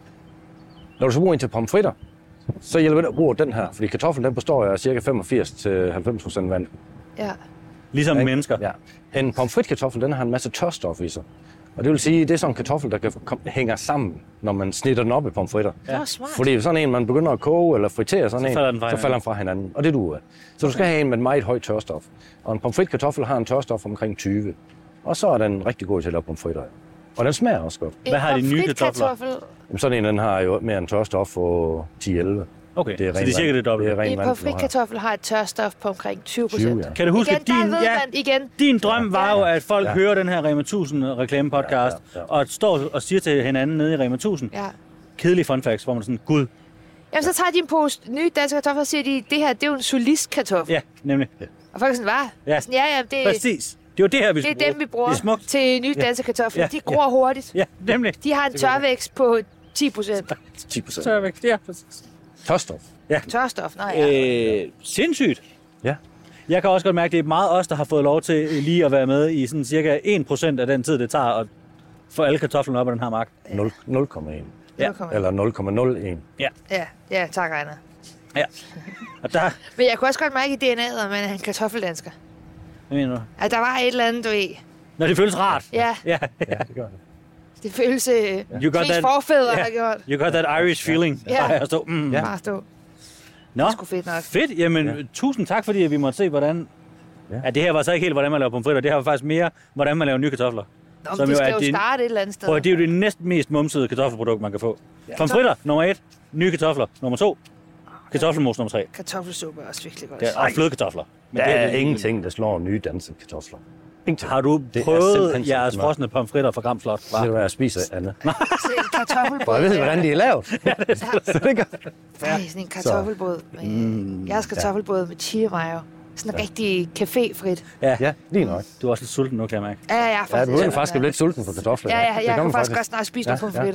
Når du så bruger en til pomfritter, så hjælper det at bruge den her. Fordi kartoflen, den består af cirka femogfirs til halvfems procent vand. Ja. Ligesom ja. mennesker. Ja. En pomfritkartoffel, den har en masse tørstof i sig. Og det vil sige, det er sådan en kartoffel, der kan hænger sammen, når man snitter den op i pomfritter. Ja. Fordi sådan en, man begynder at koge eller fritere sådan så en, falder så falder den fra hinanden. Og det duer. Så du skal have en med meget højt tørstof. Og en pomfritkartoffel har en tørstof omkring tyve. Og så er den rigtig god til at lave pomfritter. Og den smager også godt. Hvad har de nye kartofler? Jamen, sådan en, den har jo mere en tørstof på ti elleve. Okay, det er så det er cirka det dobbelte. En pomfritkartoffel har et tørstof på omkring tyve procent. Ja. Kan du huske, igen, din, ja, igen. din drøm var jo, at folk ja. hører den her Rema tusind reklamepodcast, ja, ja, ja. og står og siger til hinanden nede i Rema tusind, ja. kedelige fun facts, hvor man sådan, gud. Jamen, så tager de en pose nye danske kartofler og siger de, det her, det er jo en solistkartoffel. Ja, nemlig. Ja. Og folk er sådan, hvad? Ja, sådan, ja, ja, det, præcis. Det er det her, vi Det er dem, vi bruger til nye danske kartofler. Ja. De gror ja. hurtigt. Ja, nemlig. De har en tørvækst på ti procent. ti procent. Tørvækst, ja, præcis. Tørstof. Ja. Tørstof, nej ja. Øh, sindssygt. Ja. Jeg kan også godt mærke, at det er meget os, der har fået lov til lige at være med i sådan cirka en procent af den tid, det tager at få alle kartoflerne op af den her mark. nul komma en. Ja. Eller nul komma nul en. Ja. Ja, ja, tak, Ejner. Ja. Og der... Men jeg kunne også godt mærke i D N A'et, at man er en kartoffeldansker. Hvad mener du? At der var et eller andet, du ved. Når det føles rart. Ja. Ja, ja det gør det. Det føles øh, flest forfædre, yeah. har gjort. You got that Irish feeling. Ja. Bare at stå. Mm. Ja. Bare stå. Nå, det er sgu fedt nok. Fedt. Jamen, ja. tusind tak, fordi vi måtte se, hvordan... Ja. Ja, det her var så ikke helt, hvordan man laver pomfritter. Det her var faktisk mere, hvordan man laver nye kartofler. Nå, som det skal jo, jo starte et eller andet sted. Prøv, det er jo det næsten mest mumsede kartoffelprodukt, man kan få. Ja. Pomfritter, nummer et. Nye kartofler, nummer to. Kartoffelmos, nummer tre. Kartoffelsuppe er også virkelig godt. Ja, og flødekartofler. Men der er, er ingenting, der slår nye danske kartofler. Ingenting. Har du prøvet jeres frosne pomfritter fra Gram Slot? Det er, hvad jeg spiser, Anne. Kartoffelbrød. Jeg ved, hvordan de er lavet. Ja, det er så det gør. Ej, sådan en kartoffelbrød. Med, mm, jeres kartoffelbrød med chili mayo. Sådan en ja. rigtig caféfrit. Ja, ja, lige nok. Du er også lidt sulten nu, kan jeg mærke. Ja, jeg er faktisk. Ja, du er faktisk lidt sulten på kartofler. Ja, ja, jeg kan faktisk godt snart spise nogle pomfritter.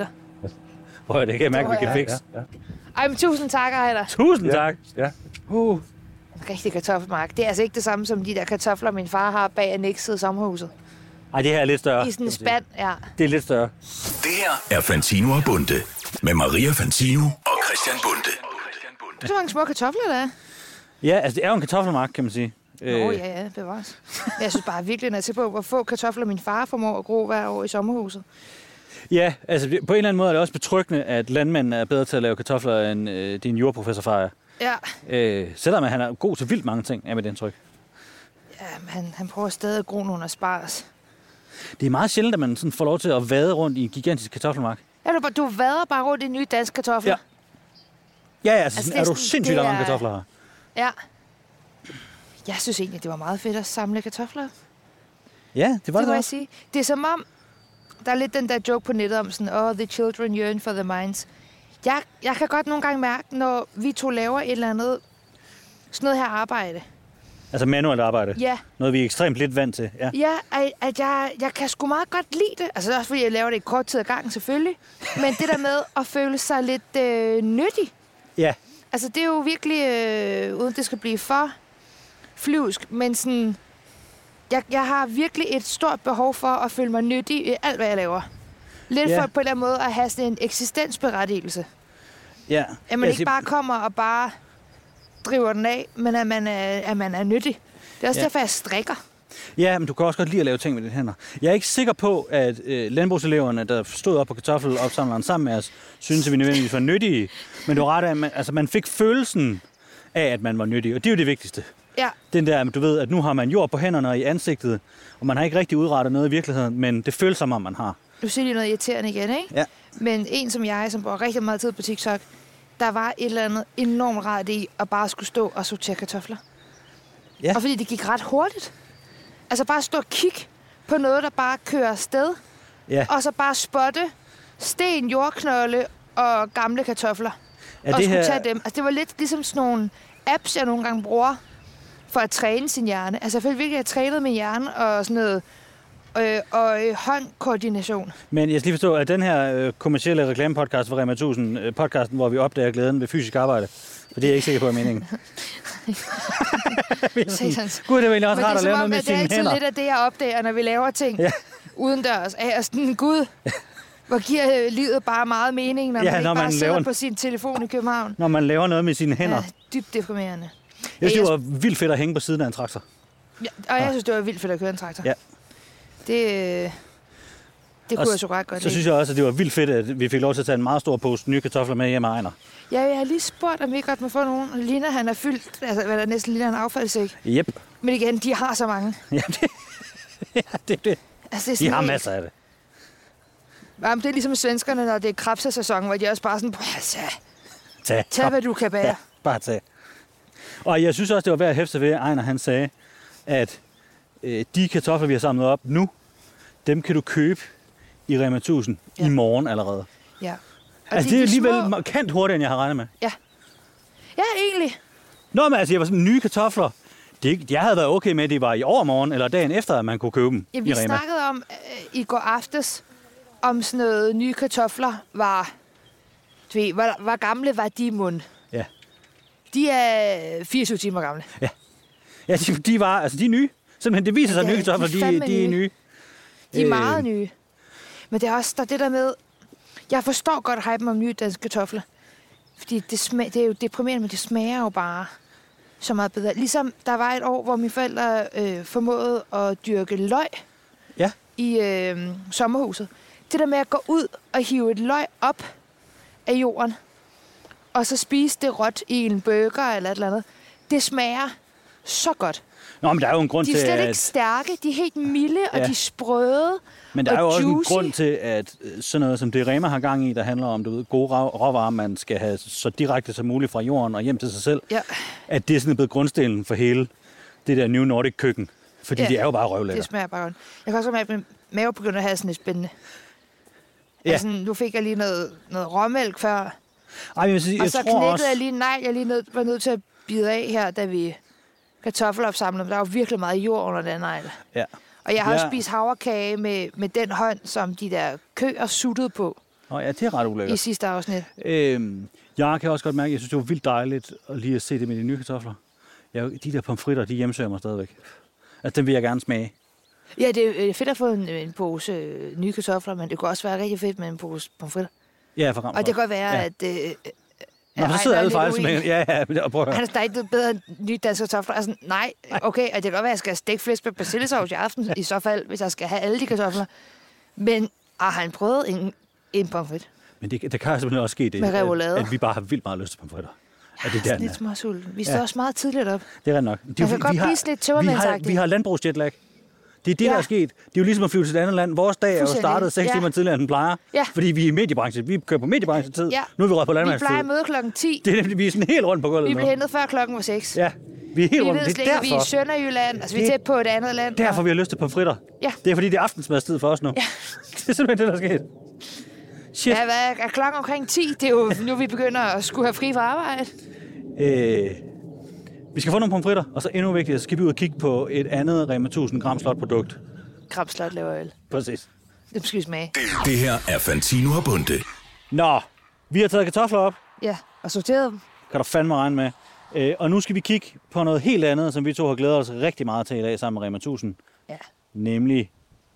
Prøv at det kan jeg mærke, vi kan fikse. Ej, men tusind tak, Ejder. Tusind tak. Ja. Uh. En rigtig kartoffelmark. Det er altså ikke det samme som de der kartofler, min far har bag annekset i sommerhuset. Ej, det her er lidt større. I sådan en spand, ja. Det er lidt større. Det her er Fantino og Bunde med Maria Fantino og Christian Bunde. Så mange små kartofler, der er. Ja, altså det er jo en kartoffelmark, kan man sige. Nå, øh... ja, ja, bevares. Jeg synes bare virkelig, når jeg ser på, hvor få kartofler min far formår at gro hver år i sommerhuset. Ja, altså på en eller anden måde er det også betryggende, at landmanden er bedre til at lave kartofler, end øh, din jordprofessor far er. Ja. Øh, selvom han er god til vildt mange ting, er med det indtryk. Ja, men han, han prøver stadig at gro nogle asparges. Det er meget sjældent, at man sådan får lov til at vade rundt i en gigantisk kartoffelmark. Ja, du, du vader bare rundt i nye danske kartofler. Ja. Ja, ja, altså, altså er, er du sådan, sindssygt, der er mange kartofler her. Ja. Jeg synes egentlig, det var meget fedt at samle kartofler. Ja, det var det, det må jeg sige. Det er som om, der er lidt den der joke på nettet om sådan, oh, the children yearn for the minds. Jeg, jeg kan godt nogle gange mærke, når vi to laver et eller andet, sådan noget her arbejde. Altså manuelt arbejde? Ja. Noget, vi er ekstremt lidt vant til. Ja, ja at, at jeg, jeg kan sgu meget godt lide det. Altså også fordi jeg laver det i kort tid ad gangen, selvfølgelig. Men det der med at føle sig lidt øh, nyttig. Ja. Altså det er jo virkelig, øh, uden det skal blive for flyvsk, men sådan... jeg, jeg har virkelig et stort behov for at føle mig nyttig i alt, hvad jeg laver. Lidt Ja. for på en eller anden måde at have sådan en eksistensberettigelse. Ja. At man Ja, ikke bare kommer og bare driver den af, men at man er, at man er nyttig. Det er også Ja. derfor, jeg strikker. Ja, men du kan også godt lide at lave ting med dine hænder. Jeg er ikke sikker på, at øh, landbrugseleverne, der stod op på kartoffelopsamleren sammen med os, synes, at vi nødvendigvis var nyttige. Men du har ret af, at man, altså, man fik følelsen af, at man var nyttig, og det er jo det vigtigste. Ja, Den der, du ved, at nu har man jord på hænderne og i ansigtet, og man har ikke rigtig udrettet noget i virkeligheden, men det føles som om, man har. nu siger de noget irriterende igen, ikke? Ja. Men en som jeg, som bruger rigtig meget tid på TikTok, der var et eller andet enormt rart i at bare skulle stå og sortere kartofler. Ja. Og fordi det gik ret hurtigt. Altså bare stå og kigge på noget, der bare kører afsted, Ja. og så bare spotte sten, jordknolde og gamle kartofler. Er og det skulle her- tage dem. Altså det var lidt ligesom sådan nogle apps, jeg nogle gange bruger for at træne sin hjerne. Altså jeg følte virkelig, at jeg trænede min hjerne og sådan noget øh, og øh, håndkoordination. Men jeg skal lige forstå, at den her øh, kommercielle reklamepodcast for Rema tusind, øh, podcasten, hvor vi opdager glæden ved fysisk arbejde, for det er jeg ikke sikker på, er meningen. Satans. Gud, det var egentlig også Men det rart er at lave som noget om, med at det er sine altid hænder. lidt af det, jeg opdager, når vi laver ting Ja. udendørs. Er jeg sådan, gud, hvor giver øh, livet bare meget mening, når Ja, man ikke når bare man sidder laver- på sin telefon i København. Når man laver noget med sine hænder. Ja, dybt deprimerende. Jeg synes, Ja, det jeg- var vildt fedt at hænge på siden af en traktor. Ja, og jeg synes, det var vildt fedt at køre en traktor. Ja. Det, øh, det Og kunne jeg så ret godt Så lide. synes jeg også, at det var vildt fedt, at vi fik lov til at tage en meget stor pose nye kartofler med hjem af Ejner. Ja, jeg har lige spurgt, om vi godt må få nogen. Ligner, han er fyldt, altså hvad der næsten ligner en affaldssæk. Yep. Men igen, de har så mange. Ja, det, ja, det, det. Altså, det, er De sådan har helt- masser af det. Jamen, det er ligesom svenskerne, når det er krabsesæson, hvor de også bare sådan, altså, Tag. tag Kom. hvad du kan bære. Ja, bare tag. Og jeg synes også, det var værd at hæfte sig ved, at Ejner han sagde, at øh, de kartofler, vi har samlet op nu, dem kan du købe i Rema tusind Ja. i morgen allerede. Ja. Og Altså, de- det er de alligevel små- markant hurtigere, end jeg har regnet med. Ja. Ja, egentlig. Nå, men altså, jeg var sådan, nye kartofler. Det, jeg havde været okay med, at det var i overmorgen eller dagen efter, at man kunne købe dem Ja, i vi Rema. snakkede om øh, i går aftes, om sådan noget nye kartofler var, du ved, hvor, hvor gamle var de i mund? Ja. De er fireogtyve timer gamle. Ja, de, de var, altså de er nye. Simpelthen, det viser sig, at Ja, nye kartofler, de de, er de, fandme de er nye. nye. De er Øh, meget nye. Men det er også der er det der med, jeg forstår godt hypen om nye danske kartofler. Fordi det, smag, det er jo deprimerende, men det smager jo bare så meget bedre. Ligesom der var et år, hvor mine forældre øh, formåede at dyrke løg Ja. i øh, sommerhuset. Det der med at gå ud og hive et løg op af jorden, og så spise det råt i en burger eller et eller andet, det smager så godt. Nå, men der er jo en grund De er til, slet at... ikke stærke, de er helt milde, og Ja. de er sprøde. Men der er jo og også juicy. en grund til, at øh, sådan noget som det Rema har gang i, der handler om, du ved, gode rav- råvarer, man skal have så direkte som muligt fra jorden og hjem til sig selv, Ja, at det er sådan blevet grundstenen for hele det der New Nordic køkken. Fordi Ja, det er jo bare det røvlækker. smager bare godt. Jeg kan også mærke, at min mave begynder at have sådan lidt spændende. Ja. Altså, nu fik jeg lige noget, noget råmælk før, Ej, men jeg, vil sige, og jeg så tror knækkede også... jeg lige en negl, jeg lige nød, var nødt til at bide af her, da vi kartoffelopsamlede. Men der var virkelig meget jord under den negl. Ja. Og jeg har også Ja. spist havrekage med, med den hånd, som de der køer suttede på Nå, ja, det er ret i ulækkert. sidste afsnit. Øhm, jeg kan også godt mærke, at jeg synes, det var vildt dejligt at lige at se det med de nye kartofler. Jeg, de der pomfritter, de hjemsøger mig stadigvæk. Altså, dem vil jeg gerne smage. Ja, det er fedt at få en, en pose øh, nye kartofler, men det kunne også være rigtig fedt med en pose pomfritter. Ja, for Og det kan godt være, Ja. at... Øh, Nå, at så Ejner sidder er alle lidt faktisk uenig. med. Ja, ja, men- og prøv at høre. Han er ikke noget bedre end nye danske kartofler. Altså, nej, okay, og det kan godt være, at jeg skal have stegt flæsk med persillesovs i aften, i så fald, hvis jeg skal have alle de kartofler. Men ah, har han prøvet en, en pomfrit? Men det, det kan simpelthen også ske det, Med remoulade. at, at vi bare har vildt meget lyst til pomfritter. At det, er Jeg er der, den lidt er. småsulten. Vi står Ja. også meget tidligt op. Det er ret nok. Det er Man jo- kan godt vi har- blive sådan lidt vi har, tømmermandsagtig. vi har landbrugsjetlag. Det er det, Ja. der er sket. Det er jo ligesom at flyve til et andet land. Vores dag er jo Fuldstændig. startet seks Ja. timer tidligere, end den plejer. Ja. Fordi vi er i mediebranchen. Vi kører på mediebranchen-tid. Ja. Nu er vi røget på Vi landmandstid. plejer at møde klokken ti. Det er nemlig, vi er sådan helt rundt på gulvet Vi nu. blev hentet før klokken var seks. Ja, vi er helt Vi rundt. ved Det slet er ikke, vi er i derfor. Sønderjylland. Altså, vi er Det- tæt på et andet land. Derfor vi har lyst til pomfritter. Ja. Det er fordi, det er aftensmadstid for os nu. Ja. Det er simpelthen det, der er sket. Shit. Ja, hvad er klokken omkring ti? Det er jo nu, vi begynder at skulle have fri fra arbejde. Øh, vi skal få nogle pomfritter, og så endnu vigtigere, så skal vi ud og kigge på et andet Rema tusind gram slot produkt. Krabslot laver øl. Præcis. Det skal vi smage. Det her er Fantino og Bunde. Nå, vi har taget kartofler op. Ja, og sorteret dem. Kan du fandme regne med. Øh, og nu skal vi kigge på noget helt andet, som vi to har glædet os rigtig meget til i dag sammen med Rema tusind. Ja. Nemlig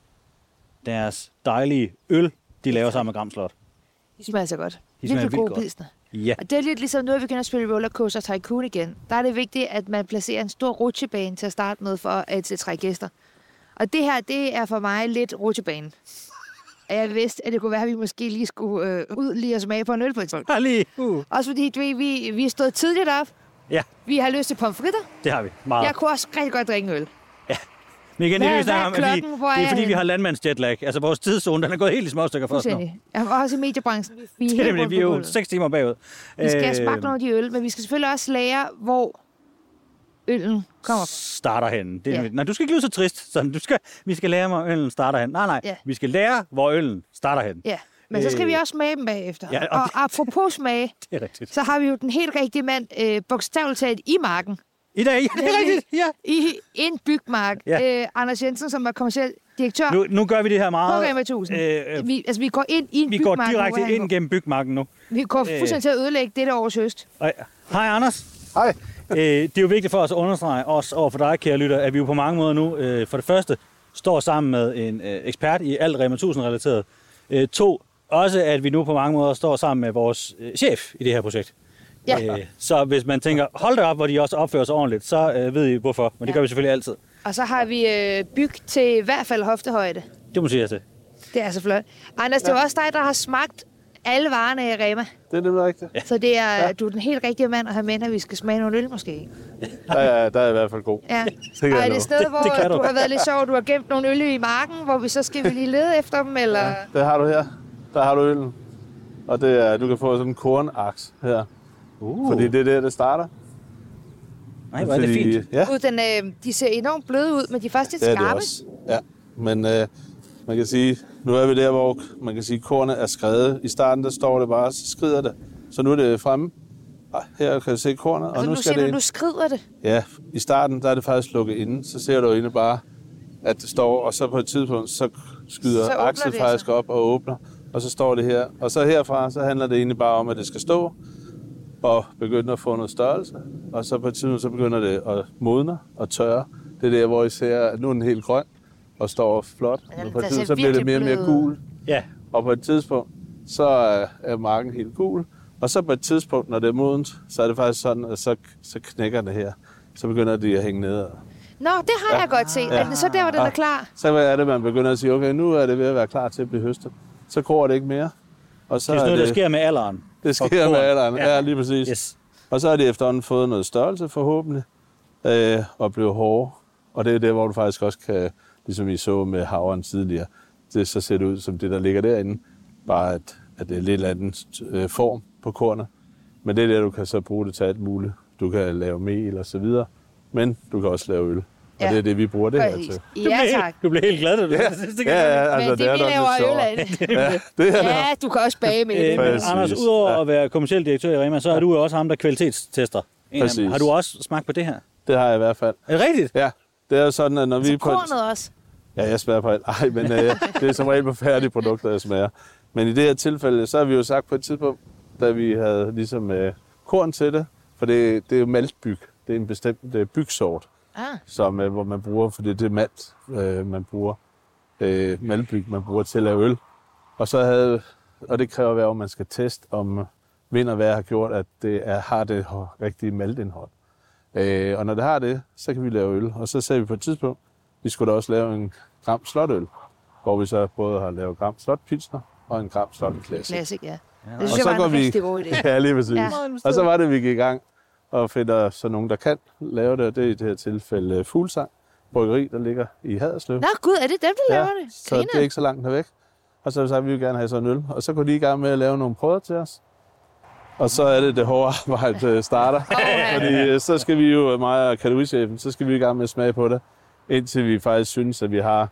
deres dejlige øl, de laver sammen med Gram Slot. De smager så godt. De smager Virkelig vildt gode godt. pilsner. Ja. Og det er lidt ligesom nu, at vi begynder at spille Rollercoaster Tycoon igen. Der er det vigtigt, at man placerer en stor rutsjebane til at starte med for at tiltrække gæster. Og det her, det er for mig lidt rutsjebane. Og jeg vidste, at det kunne være, at vi måske lige skulle øh, ud lige og smage på en øl på et tidspunkt. Lige. Uh. Også fordi vi, vi, vi er stået tidligt op. Ja, Vi har lyst til pomfritter. det har vi. Meget. Jeg kunne også rigtig godt drikke en øl. Men igen, det, Hvad- vi snakker om, hvad er at vi, klokken? Hvor er det er fordi, jeg vi henne? har landmandsjetlag. Altså vores tidszone, den er gået helt i små stykker for os nu. Fuldstændig. Jeg var også i mediebranchen. Vi er, Det er helt nemlig, rundt vi er på jo gulvet. seks timer bagud. Vi skal Øh, smage nogle af de øl, men vi skal selvfølgelig også lære, hvor øllen kommer fra. starter henne. Det er, Ja. Nej, du skal ikke lyde så trist. Sådan, du skal, vi skal lære, hvor øllen starter hen. Nej, nej. Ja. Vi skal lære, hvor øllen starter hen. Ja, men så skal Øh, vi også smage dem bagefter. ja, og og apropos smage, Det er rigtigt. så har vi jo den helt rigtige mand, øh, bogstaveligt talt, i marken. I dag, ja, det er rigtigt. Ja. I en bygmark. Ja. Øh, Anders Jensen, som er kommerciel direktør Nu, nu gør vi det her på meget. Rema tusind. Øh, øh, vi, altså, vi går ind i en vi går bygmark. nu, direkte hvor han ind gennem bygmarken nu. går. Vi går fuldstændig til at ødelægge dette års høst. Og- Hej, Anders. Hej. Øh, det er jo vigtigt for os at understrege, også over for dig, kære lytter, at vi jo på mange måder nu, øh, for det første, står sammen med en øh, ekspert i alt Rema tusind-relateret. Øh, to, også at vi nu på mange måder står sammen med vores øh, chef i det her projekt. Ja. Øh, så hvis man tænker, hold da op, hvor de også opfører sig ordentligt, så øh, ved I hvorfor. Men det Ja. gør vi selvfølgelig altid. Og så har vi øh, byg til i hvert fald hoftehøjde. Det må sige til. Det er så flot. Anders, det er også dig, der har smagt alle varerne i Rema. Det er nemlig rigtigt. Så det er, ja. du er den helt rigtige mand at have med, når vi skal smage nogle øl måske. Der er, der er i hvert fald god. Ja. kan Og jeg er det love. et sted, hvor det kan du. du. du har været lidt sjov, du har gemt nogle øl i marken, hvor vi så skal vi lige lede efter dem, eller? Ja. Det har du her. Der har du øllen. Og det er, du kan få sådan en kornaks her. Uh. Fordi det er der, det starter. Nej, hvor er det Fordi- fint. Ja, Gud, den, øh, de ser enormt bløde ud, men de er faktisk lidt det er det skarpe. også. Ja. Men øh, man kan sige, nu er vi der, hvor man kan sige, kornet er skrevet. I starten, der står det bare, så skrider det. Så nu er det fremme. Ah, her kan du se kornet, og Altså, nu nu skal siger det du, ind. nu skrider det. Ja, i starten, der er det faktisk lukket inde. Så ser du inde bare, at det står, og så på et tidspunkt, så skyder Så åbner Axel det faktisk sig. op og åbner. Og så står det her. Og så herfra, så handler det egentlig bare om, at det skal stå og begynde at få noget størrelse. Og så på et tidspunkt, så begynder det at modne og tørre. Det er der, hvor I ser, at nu er den helt grøn og står flot. den- Men på et den tidspunkt, ser så bliver det mere virkelig og mere blød ud. gul. Ja, Og på et tidspunkt, så er- er marken helt gul. Og så på et tidspunkt, når det er modent, så er det faktisk sådan, at så, så knækker det her. Så begynder de at hænge ned. Nå, det har jeg godt set. Er det så der, hvor den er klar? Så er det, man begynder at sige, okay, nu er det ved at være klar til at blive høstet. Så gror det ikke mere. Og så det er sådan noget, der det, sker med alderen. det Og sker korn. med alderen. Ja. Ja, lige præcis. Yes. Og så har de efterhånden fået noget størrelse forhåbentlig, øh, og blevet hårde. Og det er der, hvor du faktisk også kan, ligesom I så med havren tidligere, det så ser det ud som det, der ligger derinde. Bare at, at det er lidt anden øh, form på kornet. Men det er der, du kan så bruge det til alt muligt. Du kan lave mel og så videre, men du kan også lave øl. Og Ja. det er det, vi bruger det her Præcis. til. Du Ja, bliver, tak. helt, du bliver helt glad, da du Ja, synes, det ja, kan ja, Men altså, det, er vi nok laver lidt øl sjovere. af det. Ja, det er Ja, du kan også bage med Øh, det. men Præcis. Anders, udover Ja. at være kommerciel direktør i Rema, så er du jo også ham, der kvalitetstester. En af dem. Præcis. Har du også smagt på det her? det har jeg i hvert fald. Er det rigtigt? Ja, det er jo sådan, at når vi... Så på- kornet også. Ja, jeg smager på alt. Ej, men øh, det er som regel på færdige produkter, jeg smager. Men i det her tilfælde, så har vi jo sagt på et tidspunkt, da vi havde ligesom øh, korn til det, for det, det er jo maltbyg. Det er en bestemt øh, bygsort, Ah, som, øh, hvor man bruger, fordi det er malt, øh, man bruger. Øh, maltbyg, man bruger til at lave øl. Og, så havde, og det kræver, at man skal teste, om vind og vejr har gjort, at det er, har det rigtige maltindhold. Øh, og når det har det, så kan vi lave øl. Og så sagde vi på et tidspunkt, vi skulle da også lave en gram slotøl, hvor vi så både har lavet gram slot pilsner og en gram slot classic. classic, ja. Det Og synes jeg så var går en vi- rigtig god idé. Ja, lige præcis. Ja. Ja. Og så var det, vi gik i gang og finder så nogen, der kan lave det. Det er i det her tilfælde uh, Fuglsang Bryggeri, der ligger i Haderslev. Nå gud, er det dem, der laver det? så det er ikke så langt hervæk. Og så har vi sagt, at vi vil gerne have sådan en øl. Og så går de i gang med at lave nogle prøver til os. Og så er det det hårde arbejde øh, starter. Fordi øh, så skal vi jo, mig og kategorichefen, så skal vi i gang med at smage på det, indtil vi faktisk synes, at vi har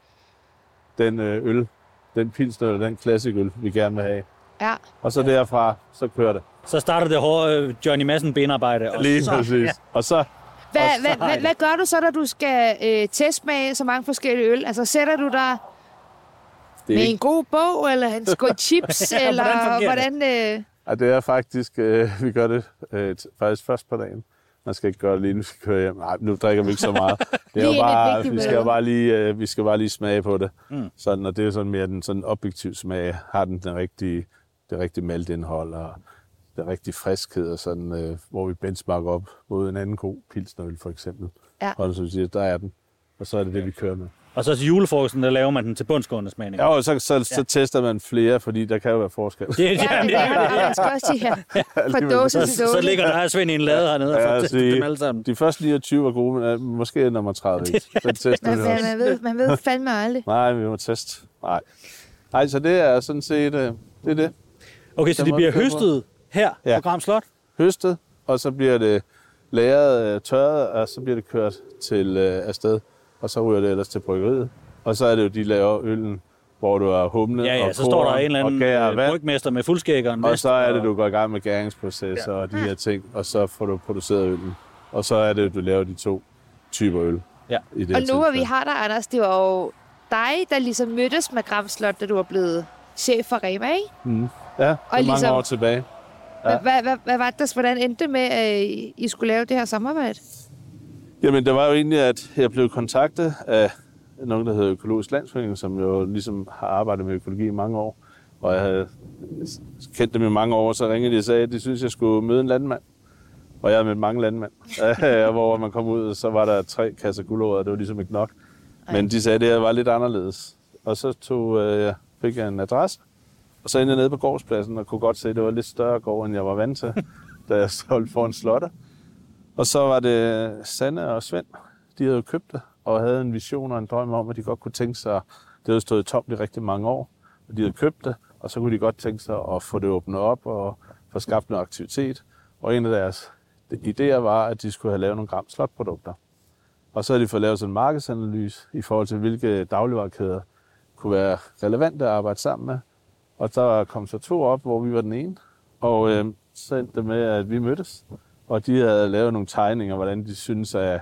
den øh, øl, den pilsner eller den klassikøl, vi gerne vil have. Ja. Og så derfra, så kører det. Så starter det hårde øh, Johnny Madsen benarbejde. Og Lige så, præcis. Ja. Og så, Hvad, Og så hvad, har hvad, jeg- hvad gør du så, når du skal øh, testsmage så mange forskellige øl? Altså sætter du dig det er, med en ikke, god bog, eller en skål chips, Ja, eller hvordan fungerer hvordan... Øh... og det er faktisk, øh, vi gør det øh, t- faktisk først på dagen. man skal ikke gøre det lige, nu skal køre hjem. Nej, nu drikker vi ikke så meget. Det er jo bare, vi skal jo bare lige, vi skal bare lige smage på det. Mm. Sådan, og det er sådan mere den sådan objektiv smag. Har den den rigtige, det rigtige maltindhold og det rigtige friskhed, og sådan, øh, hvor vi benchmarker op mod en anden god pilsnerøl for eksempel. Ja. Og så siger, der er den. Og så er det det, vi kører med. Og så til julefrokosten, der laver man den til bundsgående smagning. Ja, og så, så, så ja. tester man flere, fordi der kan jo være forskel. Det, ja, det, ja, det, ja, jeg skal også sige her. Fra dåse til dåse. Så, så ligger der her Svend i en lade hernede og ja, får testet dem alle sammen. De første niogtyve var gode, men måske er nummer tredive. Den tester man, man, man, ved, man ved fandme aldrig. Nej, vi må teste. Nej. Nej, så det er sådan set, det er det. Okay, så det bliver høstet her ja. på Gram Slot? Høstet, og så bliver det lagret, tørret, og så bliver det kørt til øh, afsted. Og så ryger det ellers til bryggeriet. Og så er det jo, de laver øllen, hvor du har humle ja, ja, og så står der en eller anden brygmester med fuldskæggeren. Og så er det, du går i gang med gæringsprocesser ja. og de her ting, og så får du produceret øllen. Og så er det, du laver de to typer øl. Ja. I det og nu hvor vi har der, Anders, det var jo dig, der ligesom mødtes med Gram Slot, da du var blevet chef for Rema, ikke? Mm. Ja, det er ligesom, mange år tilbage. Ja. Hvad, hvad, hvad var det, hvordan endte det med, at I skulle lave det her samarbejde? Jamen, det var jo egentlig, at jeg blev kontaktet af nogen, der hedder Økologisk Landsforening, som jo ligesom har arbejdet med økologi i mange år. Og jeg havde kendt dem i mange år, så ringede de og sagde, at de synes, jeg skulle møde en landmand. Og jeg havde mødt mange landmænd. Hvor man kom ud, og så var der tre kasser gulerødder, og det var ligesom ikke nok. Men de sagde, at det her var lidt anderledes. Og så tog jeg, fik jeg en adresse, og så endte jeg nede på gårdspladsen, og kunne godt se, at det var lidt større gård, end jeg var vant til, da jeg holdt foran slotter. Og så var det Sanne og Svend, de havde jo købt det, og havde en vision og en drøm om, at de godt kunne tænke sig, det havde stået tomt i rigtig mange år, og de havde købt det, og så kunne de godt tænke sig at få det åbnet op og få skabt noget aktivitet. Og en af deres idéer var, at de skulle have lavet nogle Gram Slot-produkter. Og så havde de fået lavet sådan en markedsanalyse i forhold til, hvilke dagligvarekæder kunne være relevante at arbejde sammen med. Og der kom så to op, hvor vi var den ene, og øh, så endte det med, at vi mødtes. Og de havde lavet nogle tegninger, hvordan de synes, at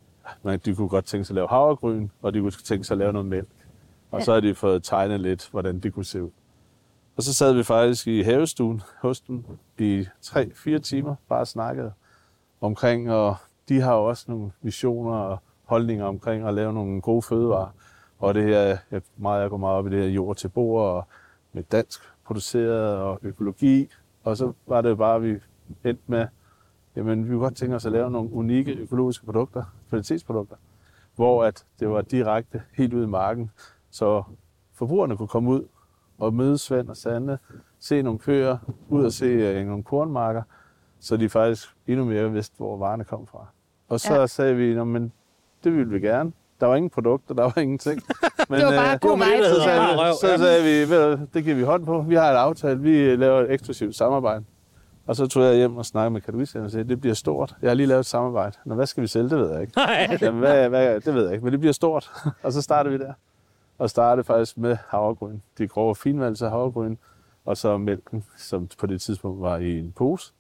de kunne godt tænke sig at lave havregryn, og de kunne tænke sig at lave noget mælk. Og ja. Så havde de fået tegnet lidt, hvordan det kunne se ud. Og så sad vi faktisk i havestuen hos dem i tre fire timer, bare snakkede omkring, og de har jo også nogle visioner og holdninger omkring at lave nogle gode fødevarer. Og det her, jeg, meget, jeg går meget op i det her jord til bord, og med dansk produceret og økologi. Og så var det bare, at vi endte med, jamen vi kunne godt tænke os at lave nogle unikke økologiske produkter, kvalitetsprodukter, hvor at det var direkte helt ude i marken, så forbrugerne kunne komme ud og møde Svend og Sanne, se nogle køer, ud og se uh, nogle kornmarker, så de faktisk endnu mere vidste, hvor varerne kom fra. Og så ja. sagde vi, men det ville vi gerne. Der var ingen produkter, der var ingenting. Men, det var bare god vej. Så, så sagde vi, ved du, det giver vi hånd på. Vi har et aftale, vi laver et eksklusivt samarbejde. Og så tog jeg hjem og snakkede med Katowice og sagde, det bliver stort. Jeg har lige lavet et samarbejde. Nå, hvad skal vi sælge? Det ved jeg ikke. Jamen, hvad, hvad, det ved jeg ikke, men det bliver stort. Og så startede vi der. Og startede faktisk med havregryn. De grove finvalgte havregryn. Og så mælken, som på det tidspunkt var i en pose.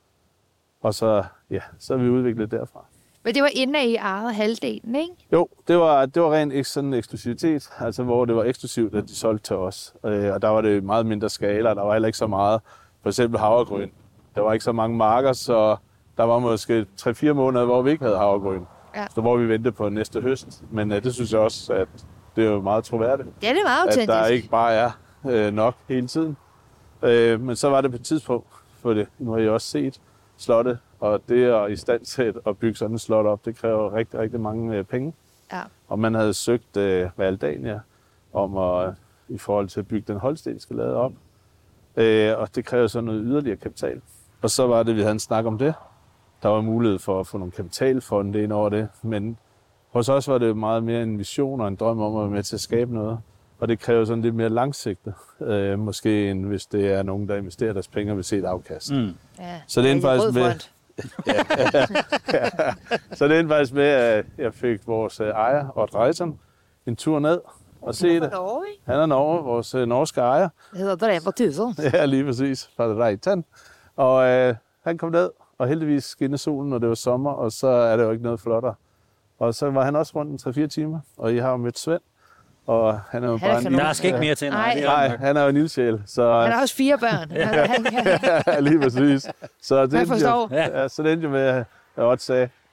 Og så, ja, så har vi udviklet derfra. Men det var inden af I ejede halvdelen, ikke? Jo, det var, det var rent sådan en eksklusivitet, altså hvor det var eksklusivt, at de solgte til os. Og der var det meget mindre skala, der var heller ikke så meget. For eksempel havregryn. Der var ikke så mange marker, så der var måske tre fire måneder, hvor vi ikke havde havregryn. Ja. Så hvor vi ventede på næste høst. Men uh, det synes jeg også, at det er jo meget troværdigt. Ja, det er meget autentisk. At der ikke bare er øh, nok hele tiden. Øh, men så var det på et tidspunkt, for det, nu har I også set slottet, og det at i stand til at bygge sådan et slot op, det kræver rigtig, rigtig mange øh, penge. Ja. Og man havde søgt øh, Realdania om at, i forhold til at bygge den holstenske lade op. Øh, og det kræver så noget yderligere kapital. Og så var det, vi havde en snak om det. Der var mulighed for at få nogle kapitalfonde ind over det, men hos os var det meget mere en vision og en drøm om at være med til at skabe noget. Og det kræver sådan lidt mere langsigtet, øh, måske end hvis det er nogen, der investerer deres penge og vil se et afkast. Mm. Ja, så det endte faktisk med, ja, ja, ja. Så det endte faktisk med, at jeg fik vores ejer, Odd Reitan, en tur ned og se det. Han er Norge, vores norske ejer. Det hedder Drever Tusen. Ja, lige præcis. Fra Reitan. Og øh, han kom ned, og heldigvis skinnede solen, og det var sommer, og så er det jo ikke noget flottere. Og så var han også rundt en tre fire timer, og I har jo mødt Svend. Og han er jo bare en der er ikke mere til. Nej, nej, han er jo en ildsjæl. Så han har også fire børn. Han, han, han. Ja, lige præcis. Så det jeg forstår. Jo, ja, så det endte jo med, at jeg også sagde,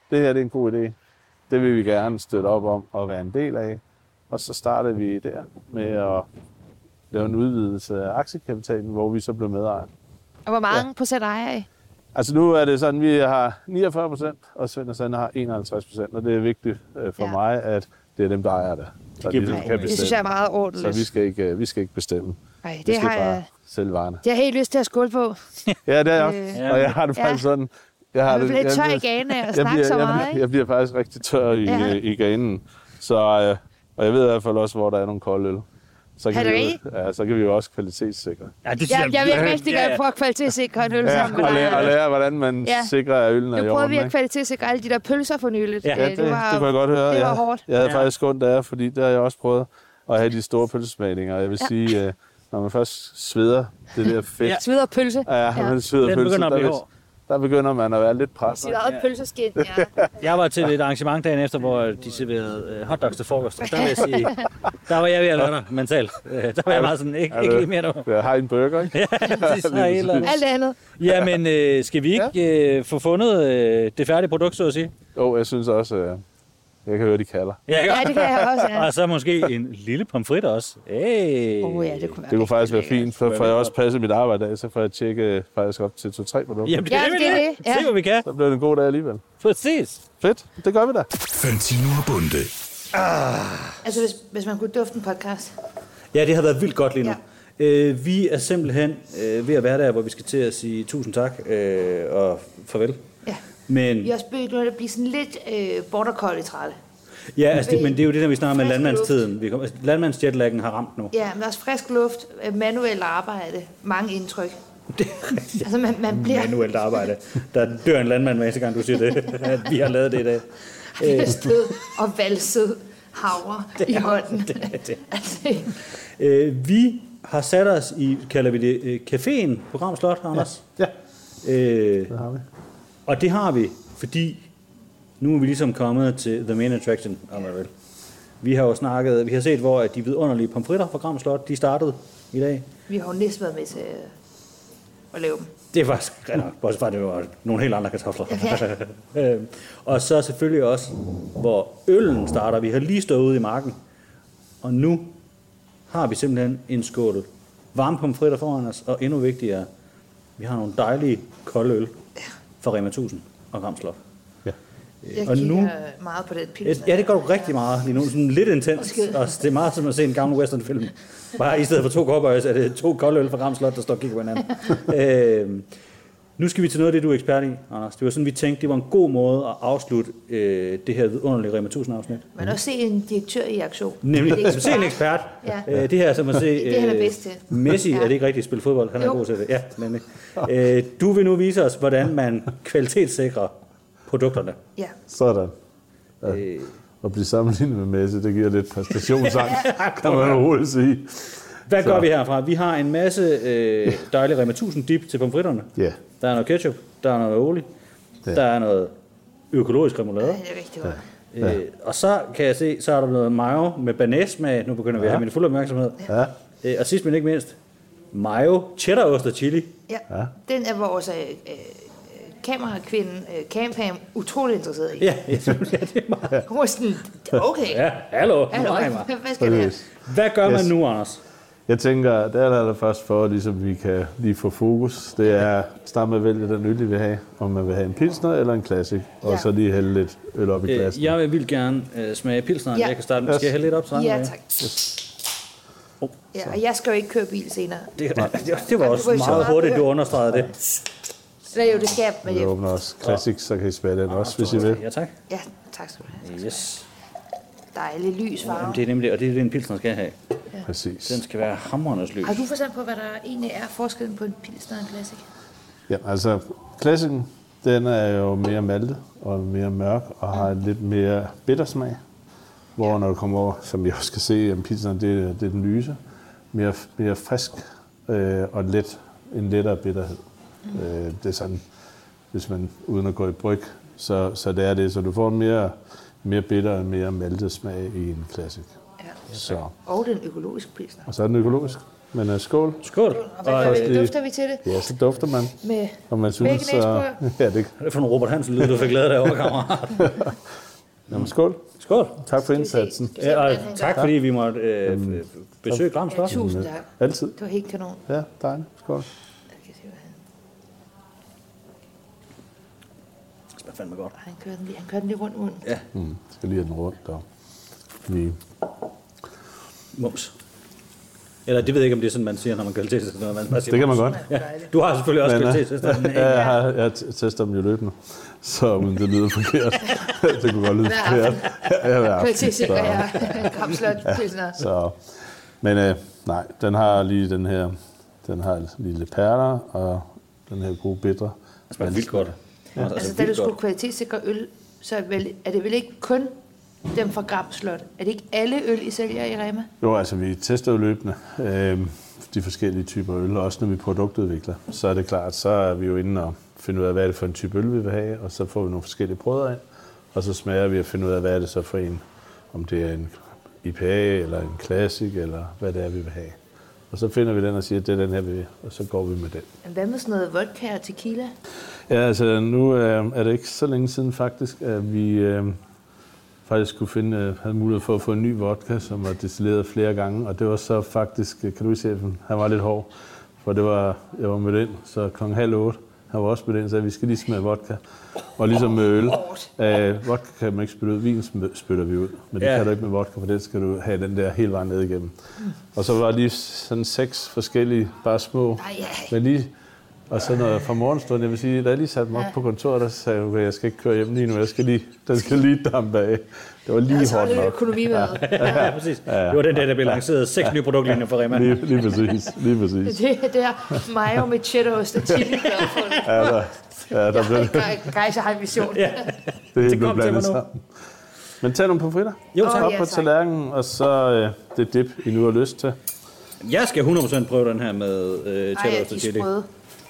det her det er en god idé. Det vil vi gerne støtte op om og være en del af. Og så startede vi der med at lave en udvidelse af aktiekapitalen, hvor vi så blev medejer. Og hvor mange Ja. procent ejer I? Altså nu er det sådan, at vi har niogfyrre procent, og Svend og Sande har enoghalvtreds procent. Og det er vigtigt øh, for Ja. mig, at det er dem, der ejer det. Så giver de, mening. kan Det synes jeg bestemme. er meget ordentligt. Så vi skal ikke, vi skal ikke bestemme. Ej, Vi det skal har bare jeg, sælge varerne. det har jeg helt lyst til at skåle på. Ja, det er jeg også. Øh, Og jeg har det ja. faktisk sådan. Jeg har Jeg det, bliver lidt tør i bliver- ganen af at jeg snakke bliver, så jeg, meget, bliver, ikke? jeg bliver faktisk rigtig tør i, Ja. ja. i ganen. Så, øh, og jeg ved i hvert fald også, hvor der er nogle kolde øl. Så Er kan, det vi, rigtigt? jo- ja, så kan vi jo også kvalitetssikre. Ja, det synes Jeg, jeg vil rigtig Ja, gerne ja. prøve at kvalitetssikre en øl Ja, sammen med og dig. lære, og lære, hvordan man Ja. ja. sikrer, at øllen er Nu i prøvede orden. vi at ikke? kvalitetssikre alle de der pølser for nyligt. Ja, Øh, Ja, det, det, var, det kunne jeg godt høre. det var jeg, hårdt. Jeg havde Ja. faktisk ondt af, fordi det har jeg også prøvet at have de store pølsesmagninger. Jeg vil sige, øh, når man først sveder det der fedt, Ja. Sveder og pølse. ja, ja. man sveder Den pølse, begynder at der, blive vil- hård. der begynder man at være lidt presset. Sit eget pølseskin, ja. Jeg var til et arrangement dagen efter, hvor de serverede øh, hotdogs til frokost. Og der vil jeg sige, der var jeg ved at lade dig mentalt. Øh, Der var jeg meget sådan, ikke, ikke lige mere nu. Jeg har en burger, ikke? Præcis, der er et eller andet. Alt andet. Jamen, øh, skal vi ikke øh, få fundet øh, det færdige produkt, så at sige? Jo, jeg synes også, øh, jeg kan høre, de kalder. Ja, det kan jeg også, ja. Og så måske en lille pomfrit også. Hey. Åh oh, ja, det kunne være Det kunne faktisk være rigtig fint, for får jeg også passet mit arbejde af, så får jeg tjekke faktisk op til to-tre produkter. Jamen, det Ja, er det er det. det, ja. Se, hvad vi kan. Så bliver det en god dag alligevel. Præcis. Fedt, det gør vi da. Fantino og Bunde. Altså, hvis, hvis man kunne dufte en podcast. Ja, det har været vildt godt lige nu. Ja. Øh, vi er simpelthen øh, ved at være der, hvor vi skal til at sige tusind tak øh, og farvel. Ja. Men, Vi er også begyndt at blive sådan lidt øh, border collie trætte. ja, altså, det, men det er jo det, der vi snakker med Frisk landmandstiden. Vi kommer, altså, landmandsjetlaggen har ramt nu. Ja, men også frisk luft, øh, manuelt arbejde, mange indtryk. Det er rigtigt. Altså, man, man bliver Manuelt arbejde. Der dør en landmand hver eneste gang, du siger det, at vi har lavet det i dag. stød og valset havre i hånden. Det er det. Altså, Øh, vi har sat os i, kalder vi det, øh, caféen på Gram Slot, Anders. Ja, Øh, det har vi. og det har vi, fordi nu er vi ligesom kommet til the main attraction, om man vil. Vi har jo snakket, vi har set, hvor at de vidunderlige pomfritter fra Gram Slot, de startede i dag. vi har jo næsten været med til øh, at lave dem. Det er faktisk rigtig nok, bortset fra, at det var nogle helt andre kartofler. Ja. Øhm, og så selvfølgelig også, hvor øllen starter. Vi har lige stået ude i marken, og nu har vi simpelthen en skål varme pomfritter foran os, og endnu vigtigere, vi har nogle dejlige kolde øl fra Rema tusind og Gram Slot. Ja. Jeg Og kigger nu- meget på den pilsner. Ja, det går du rigtig meget lige nu. Sådan lidt intens. Og det er meget som at se en gammel westernfilm. Bare i stedet for to cowboys, er det to kolde øl fra Gram Slot, der står og kigger på hinanden. øh, nu skal vi til noget af det, du er ekspert i, Anders. Det var sådan, vi tænkte, det var en god måde at afslutte øh, det her vidunderlige Rema tusind-afsnit. Man også se en direktør i aktion. Nemlig, Ekspert. se en ekspert. Ja. Øh, det her er som at se... Det er han er øh, bedst til. Messi, Ja. er det ikke rigtigt at spille fodbold? Han er Jo. god til det. Ja, nemlig. Øh, du vil nu vise os, hvordan man kvalitetssikrer produkterne. Ja. Sådan. Ja. Øh, At blive sammenlignet med Messi, det giver lidt præstationsangst, kan man roligt sige. Hvad Så. gør vi herfra? Vi har en masse øh, dejlige Rema tusind dip til pomfritterne. Ja, Der er noget ketchup, der er noget olie, Ja. der er noget økologisk remoulade. Ja, det er rigtig godt. Ja. Øh, og så kan jeg se, så er der noget mayo med banæssmag. Nu begynder vi at have min fulde opmærksomhed. ja, Øh, og sidst men ikke mindst, mayo, cheddarost og chili. Ja. Ja. Den er vores øh, øh, kamerakvinde, øh, Campam, utrolig interesseret i. Ja, jeg synes, ja, det er meget. Hun var sådan, okay. Ja, hallo. Hallo, Nej, mig. hvad skal det her? præcis. Hvad gør man Yes. nu, Anders? Jeg tænker, det er der først for, ligesom vi kan lige få fokus. Det er starte med at vælge den øl, I vil have. Om man vil have en pilsner eller en classic. Og Ja. så lige hælde lidt øl op i Øh, glassen. jeg vil vildt gerne øh, smage pilsneren. Ja. Jeg kan starte med, Yes. skal jeg hælde lidt op? Så Ja, tak. Oh, Ja, og jeg skal jo ikke køre bil senere. det, det, det var Ja, også det var jo så meget meget hurtigt, du hørt. understregede det. Så jo, det skal jeg, men Vi jeg, åbner også classic, så kan I smage den også, hvis I vil. Ja, tak. ja, tak skal du have. Yes. Dejlig lys farve. Jamen, det er nemlig, og det er det, en pilsner skal have. Præcis. Den skal være hammernes lys. Har du forstand på, hvad der egentlig er forskellen på en pilsner og en classic? Ja, altså, classicen, den er jo mere maltet og mere mørk og har en lidt mere bittersmag. Hvor når du kommer over, som I også kan se, en pilsner, det, er- det er den lyse. Mere, mere frisk øh, og let, en lettere bitterhed. Mm. Øh, det er sådan, hvis man uden at gå i bryg, så, så det er det. Så du får en mere, mere bitter og mere maltet smag i en classic. Ja. Så. Og den økologiske pilsner. Og så er den økologisk. Men uh, skål. Skål. Og hvad gør vi? Dufter vi til det? Ja, så dufter man. Med Og man synes, så... Ja, det... Det er for en Robert Hansen-lyd, du fik lavet derovre, kammerat. Jamen, skål. Skål. Tak for indsatsen. Ja, og tak fordi vi måtte øh, besøge Gram Slot. Tusind tak. Altid. Det var helt kanon. Ja, dejligt. Skål. Jeg kan se, hvad han... Det smager fandme godt. Han kører den lige, han kører den lige rundt munden. Ja, Mm, skal lige have den rundt der. Lige. mums. Eller det ved jeg ikke, om det er sådan, man siger, når man kvalitetstester noget. Man bare siger, Det kan man mums. godt. Ja. Du har selvfølgelig også Men, øh, kvalitetstester. Ja, jeg, har, jeg tester dem jo løbende, så uden det lyder forkert. Det kunne godt lyde Hver forkert. aften. Ja, hver aften. Kvalitetssikrer jeg. Kapslot, pilsner. Så, men øh, nej, den har lige den her, den har lille perler, og den her gode bitre. Det smager vildt godt. Ja. Altså, da du skulle kvalitetssikre øl, så er, vel, er det vel ikke kun dem fra Gram Slot? Er det ikke alle øl, I sælger i Rema? Jo, altså vi tester jo løbende øh, de forskellige typer øl, og også når vi produktudvikler, så er det klart, så er vi jo inde og finde ud af, hvad er det for en type øl, vi vil have, og så får vi nogle forskellige brødre ind, og så smager vi at finde ud af, hvad er det så for en, om det er en I P A eller en Classic, eller hvad det er, vi vil have. Og så finder vi den og siger, at det er den her, vi vil, og så går vi med den. Hvad med sådan noget vodka og tequila? Ja, altså nu øh, er det ikke så længe siden faktisk, at vi øh, faktisk kunne finde, øh, havde mulighed for at få en ny vodka, som var destilleret flere gange, og det var så faktisk, kan du se, han var lidt hård, for det var, jeg var mødt ind, så klokken halv otte, han var også mødt ind, så vi skal lige smage vodka. Og ligesom med øl, øh, vodka kan man ikke spytte ud, vin spytter vi ud, men det Ja. kan du ikke med vodka, for det skal du have den der hele vejen ned igennem. Og så var der lige sådan seks forskellige, bare små, Nej, ja. men lige. Og så når fra morgenstunden, jeg vil sige, da jeg lige satte mig op på kontoret, der sagde jeg, okay, jeg skal ikke køre hjem lige nu, jeg skal lige, den skal lige dampe af. Det var lige Og så er hårdt det nok. økonomi med. Ja, præcis. Det var den der, der blev lanceret seks nye produktlinjer for Rema. Lige, lige præcis, lige præcis. Det er der mayo med cheddarost og chili på. Ja, der, ja, der blev Gejser har en vision. Ja. det hele kom blev til blandet mig nu. sammen. Men tag nogle pomfritter. Jo, Åh, tak. Op ja, på tak. tallerkenen, og så øh, det dip, I nu har lyst til. Jeg skal hundrede procent prøve den her med øh, Ej, cheddar ja, og de chili. sprøde.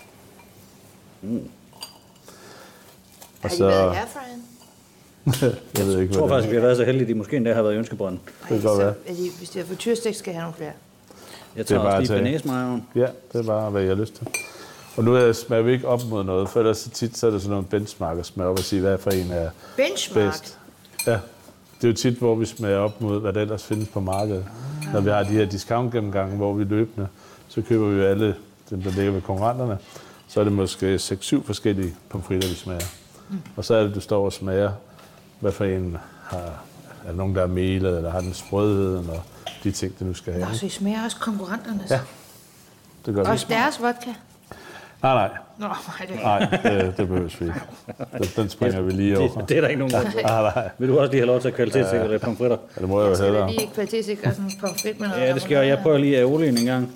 Og Har de så, været i airfryeren? jeg ved ikke, Jeg tror hvad det faktisk, vi har været så heldige, at de måske endda har været i ønskebrønden. Det kan godt være. Er de, hvis de har fået tyrstik, skal jeg have nogle flere. Jeg Det er tager bare også at lige tage. banæsmajoen. Ja, det er bare, hvad jeg har lyst til. Og nu er- smager vi ikke op mod noget, for ellers så tit så er det sådan nogle benchmark at smage op og sige, hvad for en er Benchmark. bedst. Ja, det er jo tit, hvor vi smager op mod, hvad der ellers findes på markedet. Når vi har de her discount-gennemgange, hvor vi løbende, så køber vi jo alle dem, der ligger ved konkurrenterne. Så er det måske seks syv forskellige pomfritter, vi smager. Og så er det, du står og smager, hvad for en har, er der nogen, der er melet, eller har den sprødheden, og de ting, det nu skal have. Nå, så I smager også konkurrenternes. Ja. Det gør vi. Også deres vodka. Nej, nej. Nå, nej, det Nej, det, det behøver vi ikke. Den, den springer vi lige over. Det, det er der ikke nogen grund til. Nej, nej. Vil du også lige have lov til at kvalitetssikre lidt pomfritter? Ja, det må jeg jo så er hellere. det lige kvalitetssikre sådan en pomfrit med noget. Ja, det skal jeg. Jeg prøver lige af olien en gang.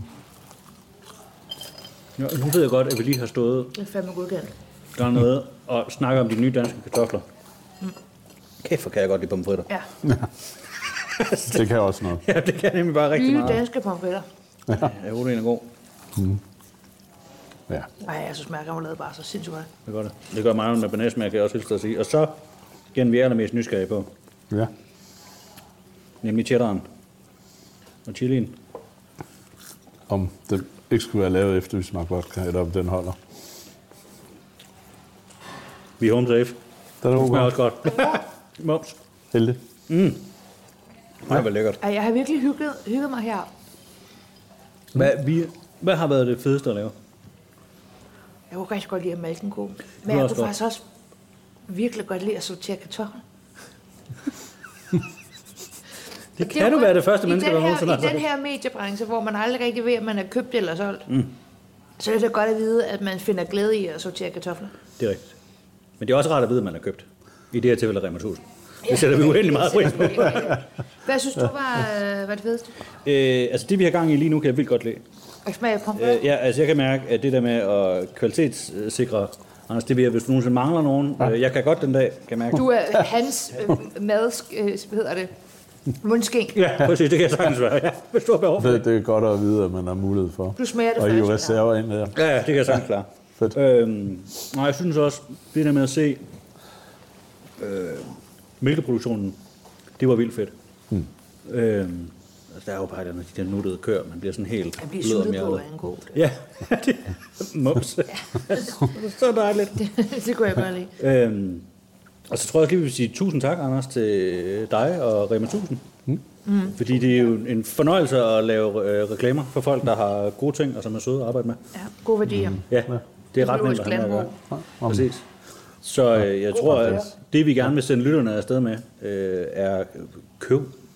Ja, nu ved jeg godt, at vi lige har stået Det er fandme godkendt. der noget og snakker om de nye danske kartofler. Kæft, hvor kan jeg godt lide pomfritter. Ja. Det kan også noget. Ja, det kan jeg nemlig bare rigtig Nye meget. danske pomfritter. Ja, olien er god. Ja. Ej, jeg synes, smager remoulade bare så sindssygt godt. Det gør det. Det gør meget med banæsmag, kan jeg også hilse at sige. Og så igen, vi er allermest nysgerrige på. Ja. Nemlig cheddaren og chilien. Om den ikke skulle være lavet efter, vi smagte vodka, eller om den holder. Vi er home safe. Den er Det smager okay. også godt. Mums. Heldig. Nej, hvor lækkert. Ej, jeg har virkelig hygget, hygget mig her. Hvad, vi, hvad har været det fedeste at lave? Jeg kunne rigtig godt lide at malke en god. er Men jeg også kunne godt. faktisk også virkelig godt lide at sortere kartofler. Det kan du være det første I menneske, den der her, nogensinde har I den sagt. her mediebranche, hvor man aldrig rigtig ved, om man er købt eller solgt, mm. så er det da godt at vide, at man finder glæde i at sortere kartofler. Det er rigtigt. Men det er også rart at vide, at man er købt. I det her tilfælde Rema tusind. Det sætter vi uendelig meget pris på. Hvad synes du var, øh, var det fedeste? Øh, altså det, vi har gang i lige nu, kan jeg vildt godt lide. Og smage af pomfritter? Øh, ja, altså jeg kan mærke, at det der med at kvalitetssikre, Anders, det vil jeg, hvis du nogensinde mangler nogen. Øh, jeg kan godt den dag, kan jeg mærke. Du er hans øh, mad, øh, hvad hedder det, mundskænk. Ja, præcis, det kan jeg sagtens være, ja, hvis du har behov for det. Det, det er godt at vide, at man har mulighed for. Du smager det Og I jo først, reserver ind der. Ja, ja, det kan jeg sagtens klare. Fedt. Øhm, nej, jeg synes også, det der med at se øh, mælkeproduktionen, det var vildt fedt. Mm. Øhm, Altså, der er jo bare de der nuttede køer, man bliver sådan helt Jeg bliver blød om sultet på, hjertet. at en god. Ja, det mums. Så dejligt. Det kunne jeg godt lide. Øhm, og så tror jeg også lige, vi vil sige tusind tak, Anders, til dig og Rema tusind. Mm. Fordi det er jo en fornøjelse at lave øh, reklamer for folk, der har gode ting, og som er søde at arbejde med. Ja, gode værdier. Mm. Ja, det er ret nemt Økologisk at have med at landbrug. gøre. Præcis. Så øh, jeg tror, at det vi gerne vil sende lytterne afsted med, øh, er køb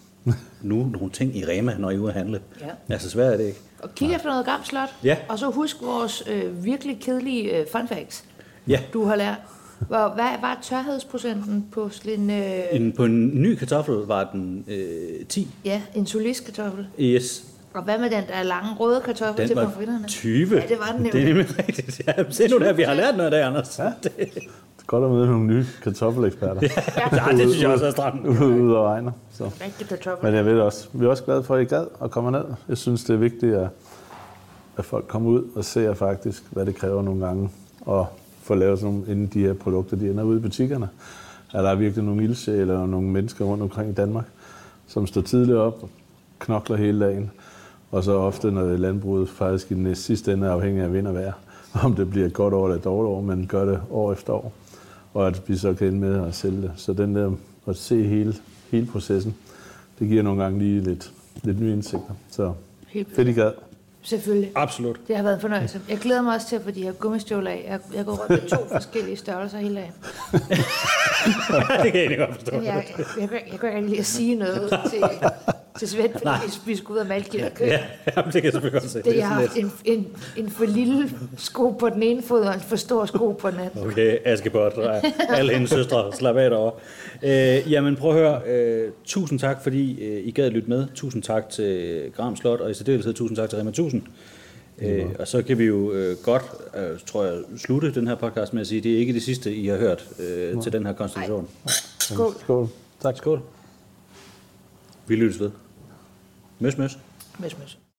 nu nogle ting i Rema, når I er ude at handle. Ja. Altså svært er det ikke. Og kig efter noget Gram Slot. Ja. Og så husk vores øh, virkelig kedelige øh, fun facts, Ja, du har lært. Hvor, hvad var tørhedsprocenten på sådan en, øh, en, på en ny kartoffel var den øh, ti. ja, en soliskartoffel? Yes. Og hvad med den der lange røde kartoffel Den til var pomfritterne? tyve. Ja, det var den Det er nemlig. nemlig rigtigt. Ja, se nu der, vi har lært noget af det, Anders. Ja. Det, Det er godt at møde nogle nye kartoffeleksperter. ja, det synes jeg også er stramt. Ude og regner. Så. Rigtig kartoffel. Men jeg ved også, vi er også glade for, at I gad at komme ned. Jeg synes, det er vigtigt, at, at folk kommer ud og ser faktisk, hvad det kræver nogle gange. Og få lavet sådan nogle, inden de her produkter, de ender ude i butikkerne. Er der virkelig nogle ildsjæle og nogle mennesker rundt omkring i Danmark, som står tidligt op og knokler hele dagen. Og så ofte, når landbruget faktisk i den sidste ende er afhængig af vind og vejr, om det bliver et godt år eller et dårligt år, men gør det år efter år. Og at vi så kan ende med at sælge det. Så den der at se hele, hele processen, det giver nogle gange lige lidt, lidt nye indsigter. Så Helt fedt, I gad. Selvfølgelig. Absolut. Det har været en fornøjelse. Jeg glæder mig også til at få de her gummistøvler af. Jeg, jeg går rundt med to forskellige størrelser hele dagen. Det kan jeg ikke godt forstå. Jeg, jeg, jeg, jeg, jeg kan ikke rigtig lide at sige noget til, til Svend, fordi vi, vi skal ud og malke de der køer. Ja, jamen, det kan jeg selvfølgelig godt se. Det, er jeg har sådan haft en, en, en for lille sko på den ene fod og en for stor sko på den anden. lidt- Okay, Askepot, alle hendes søstre, slap af derovre. Øh, jamen prøv at høre, øh, tusind tak, fordi øh, I gad at lytte med. Tusind tak til Gram Slot, og i særdeleshed tusind tak til Rema tusind. Øh, og så kan vi jo øh, godt, øh, tror jeg, slutte den her podcast med at sige, at det er ikke det sidste, I har hørt øh, til den her konstellation. Skål. Skål. Tak. Skål. Vi lyttes ved. Møs, møs. Møs, møs.